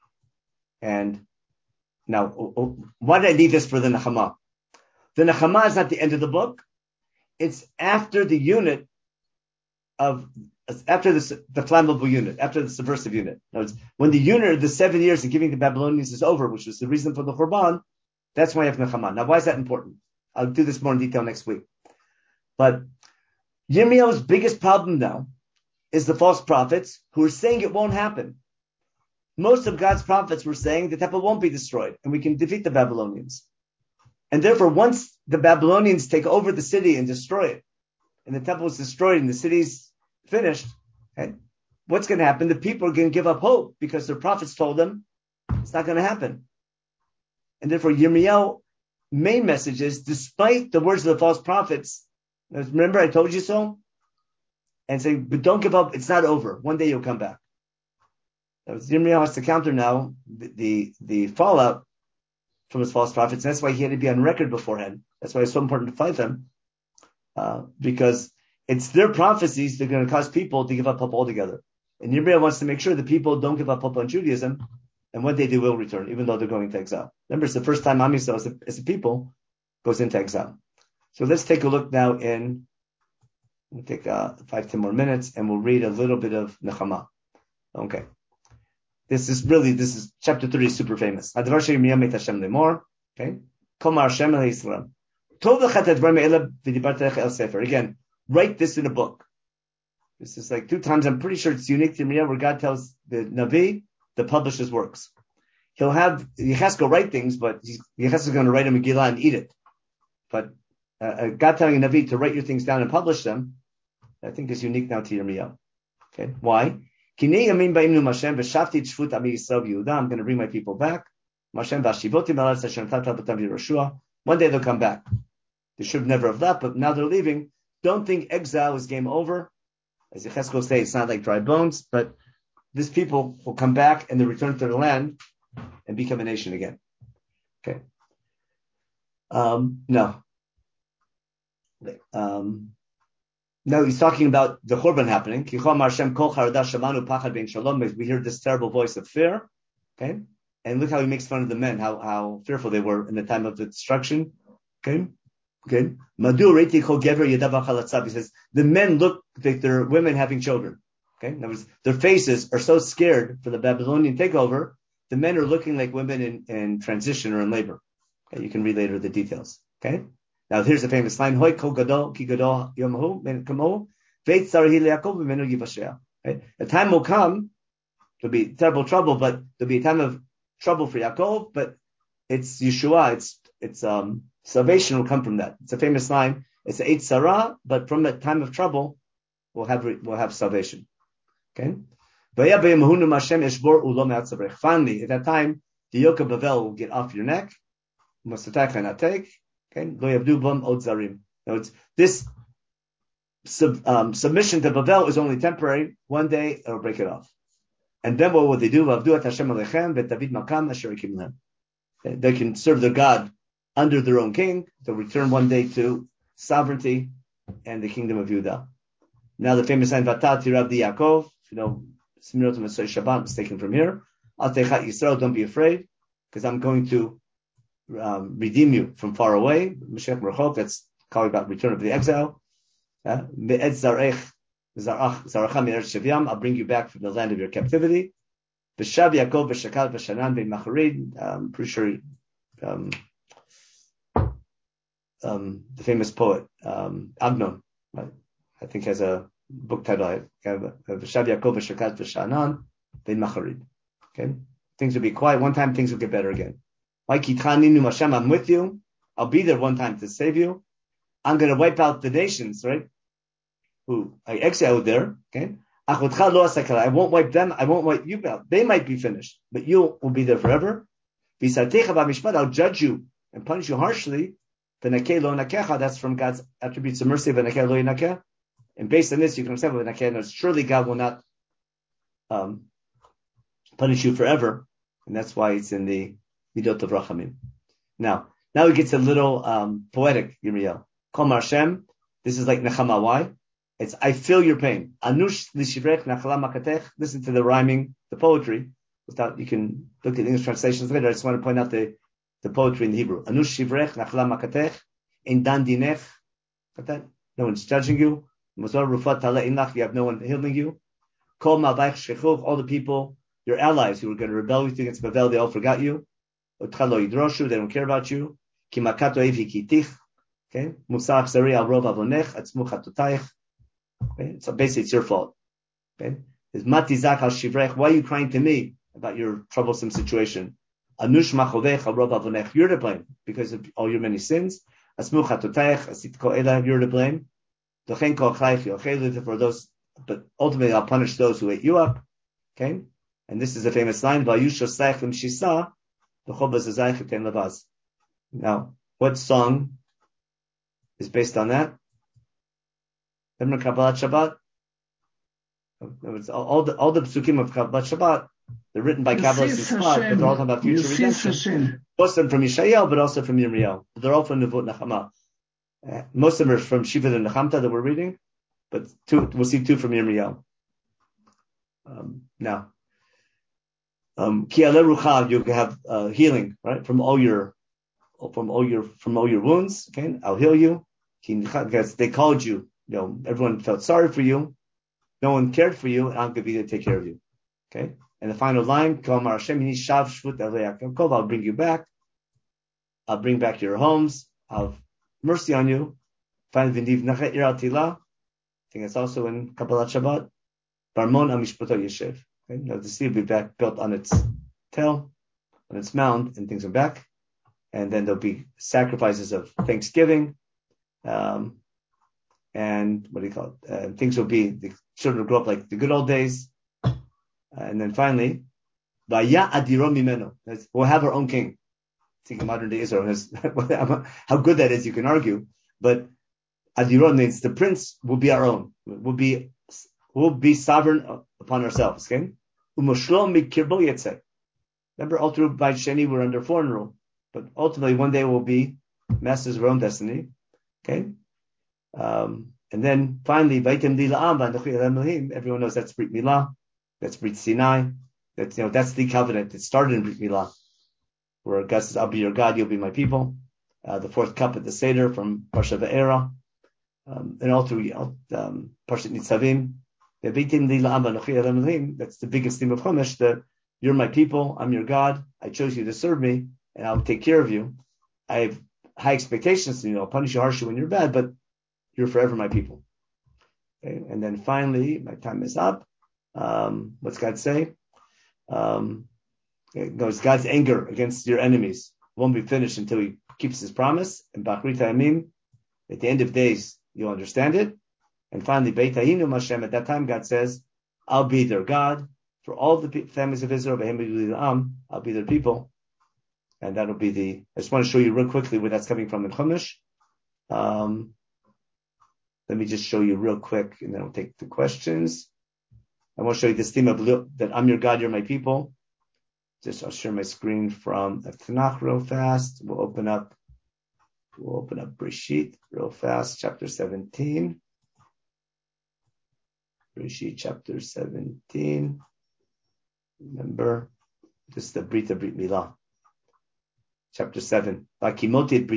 And now, why did I leave this for the Nechama? The Nechama is not the end of the book. It's after the unit of, after the, the flammable unit, after the subversive unit. In other words, when the unit of the seven years of giving the Babylonians is over, which was the reason for the Khurban, that's why I have Nechama. Now, why is that important? I'll do this more in detail next week. But Yirmiyahu's biggest problem now is the false prophets who are saying it won't happen. Most of God's prophets were saying the temple won't be destroyed and we can defeat the Babylonians. And therefore, once the Babylonians take over the city and destroy it, and the temple is destroyed and the city's finished, okay, what's going to happen? The people are going to give up hope because their prophets told them it's not going to happen. And therefore, Yirmiyahu's main message is, despite the words of the false prophets, remember I told you so? And say, but don't give up, it's not over. One day you'll come back. Yirmiyahu has to counter now the, the, the fallout from his false prophets. And that's why he had to be on record beforehand. That's why it's so important to fight them. Uh, because it's their prophecies that are going to cause people to give up hope altogether. And Yirmiyahu wants to make sure that people don't give up hope on Judaism, and one day they will return, even though they're going to exile. Remember, it's the first time Am Yisrael as a, as a people goes into exile. So let's take a look now in, we'll take uh, five, ten more minutes, and we'll read a little bit of Nechama. Okay. This is really, this is, chapter thirty is super famous. Okay? Komar Hashem el Yisrael. Again, write this in a book. This is like two times, I'm pretty sure it's unique to Yirmiyahu, where God tells the Navi to publish his works. He'll have, Yechezkel write things, but Yechezkel is going to write a Megillah and eat it. But uh, God telling a Navi to write your things down and publish them, I think is unique now to Yirmiyahu. Okay, why? I'm going to bring my people back. One day they'll come back. They should never have left, but now they're leaving. Don't think exile is game over. As Yechezkel say, it's not like dry bones, but these people will come back and they return to their land and become a nation again. Okay. Um, no. Um, no, he's talking about the Khurban happening. We hear this terrible voice of fear. Okay. And look how he makes fun of the men, how, how fearful they were in the time of the destruction. Okay. Okay. He says, the men look like they're women having children. Okay. In other words, their faces are so scared for the Babylonian takeover. The men are looking like women in, in transition or in labor. Okay. You can read later the details. Okay. Now here's the famous line, Hoy kol gadol ki gadol yomahu ben kamo veit sarhi leYaakov v'menu yivashea. A time will come, there'll be terrible trouble, but there'll be a time of trouble for Yaakov, but it's Yeshua, it's it's um salvation will come from that. It's a famous line. It's Eitz Sarah, but from that time of trouble, we'll have we'll have salvation. Okay. Finally, at that time, the yoke of Bavel will get off your neck. Okay. No, it's this sub, um, submission to Bavel is only temporary. One day it'll break it off. And then what would they do? They can serve their God under their own king. They'll return one day to sovereignty and the kingdom of Judah. Now the famous line, Vatati Rabbi Yaakov, you know, Smirot Masoi Shabbat is taken from here. Al Techat Yisrael, don't be afraid, because I'm going to um, redeem you from far away. Mashiach Merchok, that's calling about return of the exile. Me'et Zarech, Zaracham Eretz Shavyam, I'll bring you back from the land of your captivity. B'Shav Yaakov B'Shakal B'Shanan B'Macharid, I'm pretty sure um, um, the famous poet, um, Agnon, right? I think has a book title, B'Shav Yaakov B'Shakal B'Shanan B'Macharid. Okay? Things will be quiet. One time things will get better again. Like Hashem, I'm with you. I'll be there one time to save you. I'm going to wipe out the nations, right? Who I exiled there. Okay? I won't wipe them. I won't wipe you out. They might be finished, but you will be there forever. I'll judge you and punish you harshly. That's from God's attributes of mercy. And based on this, you can understand surely God will not um, punish you forever. And that's why it's in the Midot of Rachamim. Now, now it gets a little um, poetic, Yirmiyahu. Kol Hashem, this is like Nechama. Why? It's, I feel your pain. Anush lishivrech nachala makatech. Listen to the rhyming, the poetry. Without, you can look at the English translations later. I just want to point out the, the poetry in the Hebrew. Anush shivrech nachala makatech. In dan dinech. Got that? No one's judging you. Mozor rufat tala inach. You have no one healing you. Kol ma'avayich shechuch. All the people, your allies who were going to rebel with you against Bavel, they all forgot you. Otcha lo yidroshu. They don't care about you. Ki makato evi kitich. Okay? Musach sari al rov avonech. Atzmu chatutayich. Okay? So basically it's your fault. Okay? It's matizak al shivrech. Why are you crying to me about your troublesome situation? Anush machovech al rov avonech. You're to blame because of all your many sins. Atzmu chatutayich. Asit ko elah. You're to blame. Dochen ko chayich yochelu. For those, but ultimately I'll punish those who ate you up. Okay? And this is a famous line. Vayusha seich lim shisa. Now, what song is based on that? Remember Kabbalat Shabbat? All the all the psukim of Kabbalat Shabbat, they're written by Kabbalists and Shabbat, but they're all talking about future redemption. Most of them from Yeshayahu, but also from Yirmiyahu. They're all from Nevut Nechama. Uh, most of them are from Shiva and Nechamta that we're reading, but two, we'll see two from Yirmiyahu. Um, now. Um, Ki ale rucha, you have uh, healing, right, from all your, from all your, from all your wounds. Okay, I'll heal you. Because they called you, you know, everyone felt sorry for you, no one cared for you, and I'm going to be there to take care of you. Okay, and the final line, I'll bring you back. I'll bring back your homes. I'll have mercy on you. I think it's also in Kabbalat Shabbat. Barmon amishpato yeshev. Okay? Now the sea will be back, built on its tail, on its mound, and things are back. And then there'll be sacrifices of thanksgiving. Um, and what do you call it? Uh, things will be, the children will grow up like the good old days. Uh, and then finally, Vaya adiro mimeno. We'll have our own king. I think modern day Israel has, how good that is, you can argue. But adiron means the prince will be our own. We'll be, we'll be sovereign upon ourselves. Okay? Remember, all through Beit Sheni, we're under foreign rule. But ultimately, one day we'll be masters of our own destiny. Okay? Um, and then finally, everyone knows that's Brit Milah, that's Brit Sinai, that's, you know, that's the covenant. It started in Brit Milah, where God says, I'll be your God, you'll be my people. Uh, the fourth cup at the Seder from Parsha Ve'era, um, and all through um, Parshat Nitzavim. That's the biggest theme of Chumash, that you're my people, I'm your God, I chose you to serve me, and I'll take care of you. I have high expectations to you, I'll punish you harshly when you're bad, but you're forever my people. Okay? And then finally, my time is up. Um, what's God say? Um, no, it's God's anger against your enemies won't be finished until he keeps his promise. And B'achrit Hayamim, at the end of days, you'll understand it. And finally, Beit Hayinu Hashem, at that time, God says, I'll be their God. For all the families of Israel, I'll be their people. And that'll be the, I just want to show you real quickly where that's coming from in Chumash. Um, Let me just show you real quick, and then I'll take the questions. I want to show you this theme of that I'm your God, you're my people. Just I'll share my screen from the Tanakh real fast. We'll open up, we'll open up Breshit real fast, chapter seventeen. Breshit chapter seventeen. Remember, this is the Brit of Brit Milah. Chapter seven. The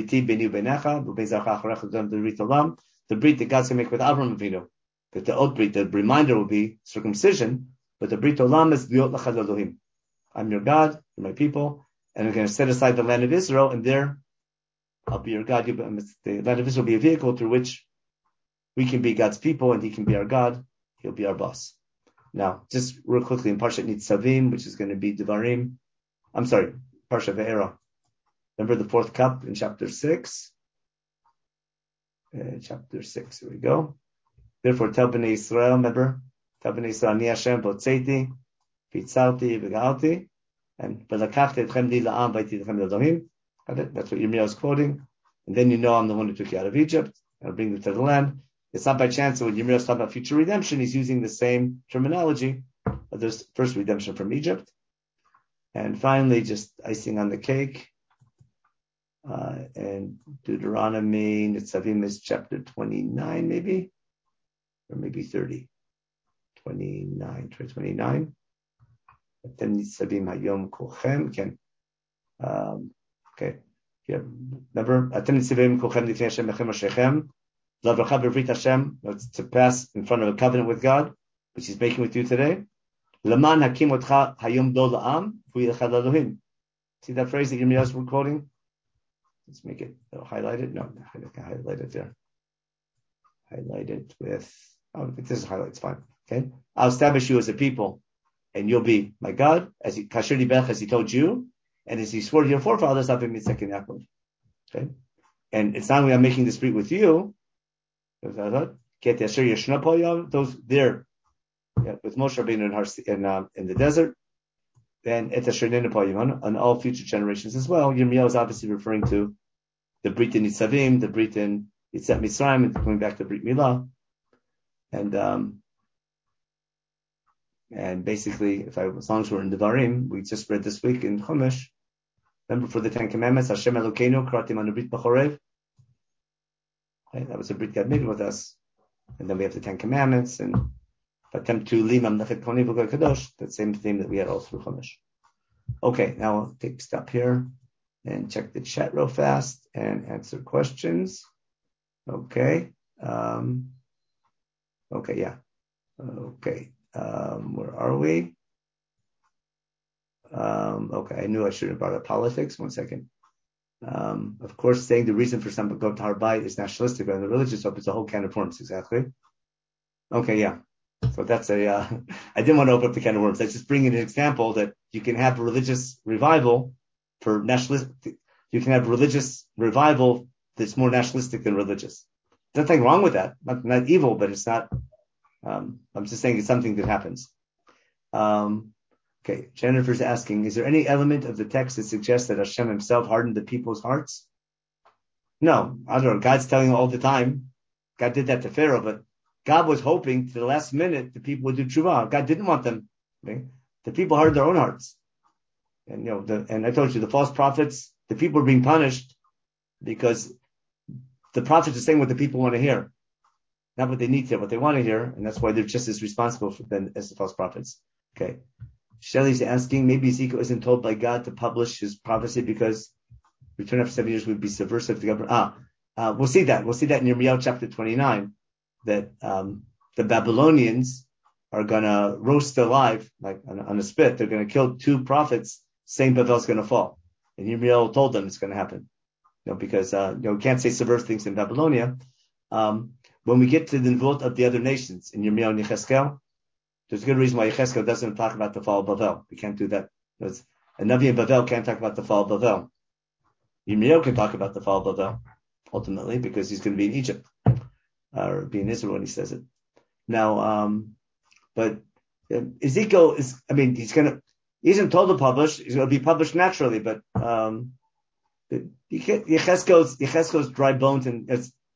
Brit that God's going to make with Avraham Avinu. That the oath Brit, the reminder will be circumcision, but the Brit Olam is Liot Lachad Elohim. I'm your God, you're my people, and I'm going to set aside the land of Israel, and there, I'll be your God. The land of Israel will be a vehicle through which we can be God's people, and He can be our God. He'll be our boss. Now, just real quickly in Parshat Nitzavim, which is going to be Devarim. I'm sorry, Parshat Ve'era. Remember the fourth cup in chapter six? Uh, chapter six, here we go. Therefore, tell Bnei Israel, remember? Tell Bnei Israel, Ani Hashem, Botzeiti, Pitzalti, V'ga'alti, and V'lakachti etchem li la'am, v'aiti etchem l'Elohim. That's what Yirmiyahu is quoting. And then you know I'm the one who took you out of Egypt. I'll bring you to the land. It's not by chance that when Yirmiyahu is talking about future redemption, he's using the same terminology of this first redemption from Egypt. And finally, just icing on the cake, uh, and Deuteronomy, Nitzavim is chapter twenty-nine, maybe, or maybe thirty. twenty-nine, twenty-nine. Atem Nitzavim hayom kolchem, can, um, okay, yeah, remember, Atem Nitzavim kolchem lifnei Hashem lechem ashechem, Lavracha b'vrit Hashem, to pass in front of a covenant with God, which He's making with you today. Laman hakim otcha hayom do la'am, v'yilchad Elohim. See that phrase that Yirmiyahu was quoting? Let's make it, oh, highlight it. No, I can highlight it there. Highlight it with, oh, if this is highlight, it's fine. Okay. I'll establish you as a people, and you'll be my God, as he, Kasher Dibech, as He told you, and as He swore to your forefathers, Avim Yitzchak and Yaakov. Okay. And it's not only I'm making this brit with you, those there, yeah, with Moshe Rabbeinu in, in, uh, in the desert, and et asher nenu on all future generations as well. Yirmiyahu is obviously referring to the Brit in Nitzavim, the Brit in Yitzhak Mitzrayim, and going back to Brit Milah, and um, and basically, if I, as long as we're in Devarim, we just read this week in Chumash. Remember for the Ten Commandments, Hashem Elokeinu Karatim Anu Brit B'Chorev. Okay, that was a Brit God made with us. And then we have the Ten Commandments, and Vatem Tu Li Mamlechet Koni V'Goy Kadosh, that same theme that we had all through Chumash. Okay, now I'll take a stop here and check the chat real fast and answer questions. Okay. Um, okay, yeah. Okay. Um, where are we? Um, okay, I knew I should have brought up politics. One second. Um, of course, saying the reason for some go to Har Bayit is nationalistic, but in the religious hope, it's a whole can of worms, exactly. Okay, yeah. So that's a, uh, I didn't want to open up the can of worms. I just bring in an example that you can have religious revival for nationalistic, you can have religious revival that's more nationalistic than religious. There's nothing wrong with that. Not, not evil, but it's not, um, I'm just saying it's something that happens. Um, Okay, Jennifer's asking, is there any element of the text that suggests that Hashem Himself hardened the people's hearts? No, I don't know. God's telling all the time. God did that to Pharaoh, but God was hoping to the last minute the people would do tshuva. God didn't want them. Okay? The people hardened their own hearts. And you know, the, and I told you, the false prophets, the people are being punished because the prophets are saying what the people want to hear. Not what they need to hear, what they want to hear, and that's why they're just as responsible for them as the false prophets. Okay. Shelley's asking, maybe Ezekiel isn't told by God to publish his prophecy because return after seven years would be subversive to the government. Ah, uh, we'll see that. We'll see that in Yirmiyahu chapter twenty-nine, that um, the Babylonians are going to roast alive, like on, on a spit. They're going to kill two prophets, saying Babel's going to fall. And Yirmiyahu told them it's going to happen. You know, because uh, you know, we can't say subversive things in Babylonia. Um, when we get to the vote of the other nations in Yirmiyahu and Yechezkel, there's a good reason why Yechezkel doesn't talk about the fall of Bavel. We can't do that. There's, a Navi in Bavel can't talk about the fall of Bavel. Yirmiyahu can talk about the fall of Bavel, ultimately, because he's going to be in Egypt, uh, or be in Israel when he says it. Now, um, but uh, Ezekiel is, I mean, he's going to, he isn't told to publish, he's going to be published naturally, but um, Yechezkel's, Yechezkel's dry bones, and it's,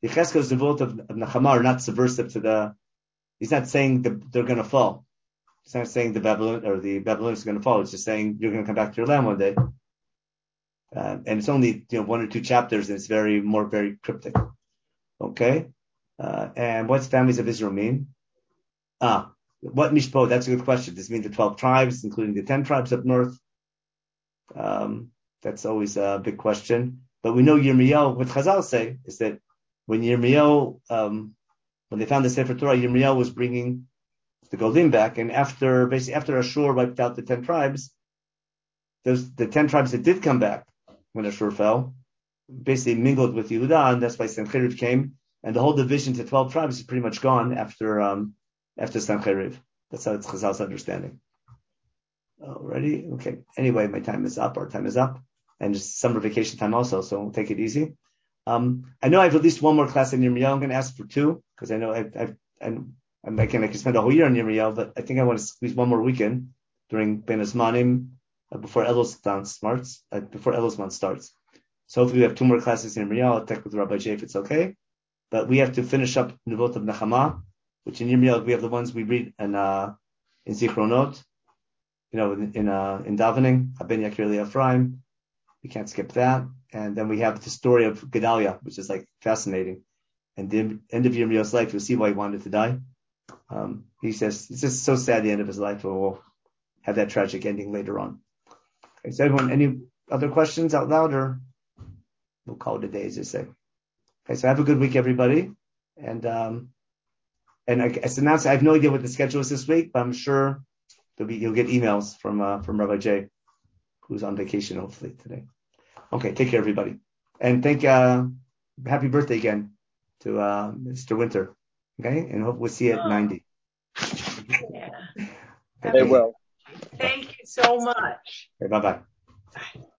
the Cheskel's Nevuot of, of Nechama are not subversive to the. He's not saying the, they're going to fall. He's not saying the Babylon or the Babylonians are going to fall. It's just saying you're going to come back to your land one day. Uh, and it's only you know one or two chapters, and it's very more very cryptic. Okay, uh, and what's families of Israel mean? Ah, what mishpo? That's a good question. Does it mean the twelve tribes, including the ten tribes up north? Um, that's always a big question. But we know Yirmiyahu. What Chazal say is that when Yirmiyahu, um, when they found the Sefer Torah, Yirmiyahu was bringing the Golim back, and after basically after Ashur wiped out the ten tribes, those the ten tribes that did come back when Ashur fell, basically mingled with Yehuda, and that's why Sancheriv came, and the whole division to twelve tribes is pretty much gone after um, after Sancheriv. That's how it's Chazal's understanding. Already? Okay. Anyway, my time is up. Our time is up. And it's summer vacation time also, so we'll take it easy. Um, I know I have at least one more class in Yirmiyahu. I'm going to ask for two, because I know I, I, I'm, I'm, I can, I can spend a whole year on Yirmiyahu, but I think I want to squeeze one more weekend during Ben Azmanim, uh, before Elosman starts, uh, before Elosman starts. So hopefully we have two more classes in Yirmiyahu. I'll check with Rabbi J if it's okay. But we have to finish up Nevuot of Nechama, which in Yirmiyahu we have the ones we read in, uh, in Zichronot, you know, in, in, uh, in davening, Haben Yakir Li Ephraim. We can't skip that. And then we have the story of Gedaliah, which is like fascinating. And the end of Yirmiyahu's life, you'll see why he wanted to die. Um, he says, it's just so sad the end of his life, but we'll have that tragic ending later on. Okay, so everyone, any other questions out loud, or we'll call it a day, as you say. Okay, so have a good week, everybody. And, um, and I, as announced, I have no idea what the schedule is this week, but I'm sure there'll be, you'll get emails from, uh, from Rabbi J, who's on vacation hopefully today. Okay, take care, everybody. And thank, uh, happy birthday again to, uh, Mister Winter. Okay, and hope we'll see you at ninety. Yeah. Okay. They will. Thank you so much. Okay, bye-bye. Bye.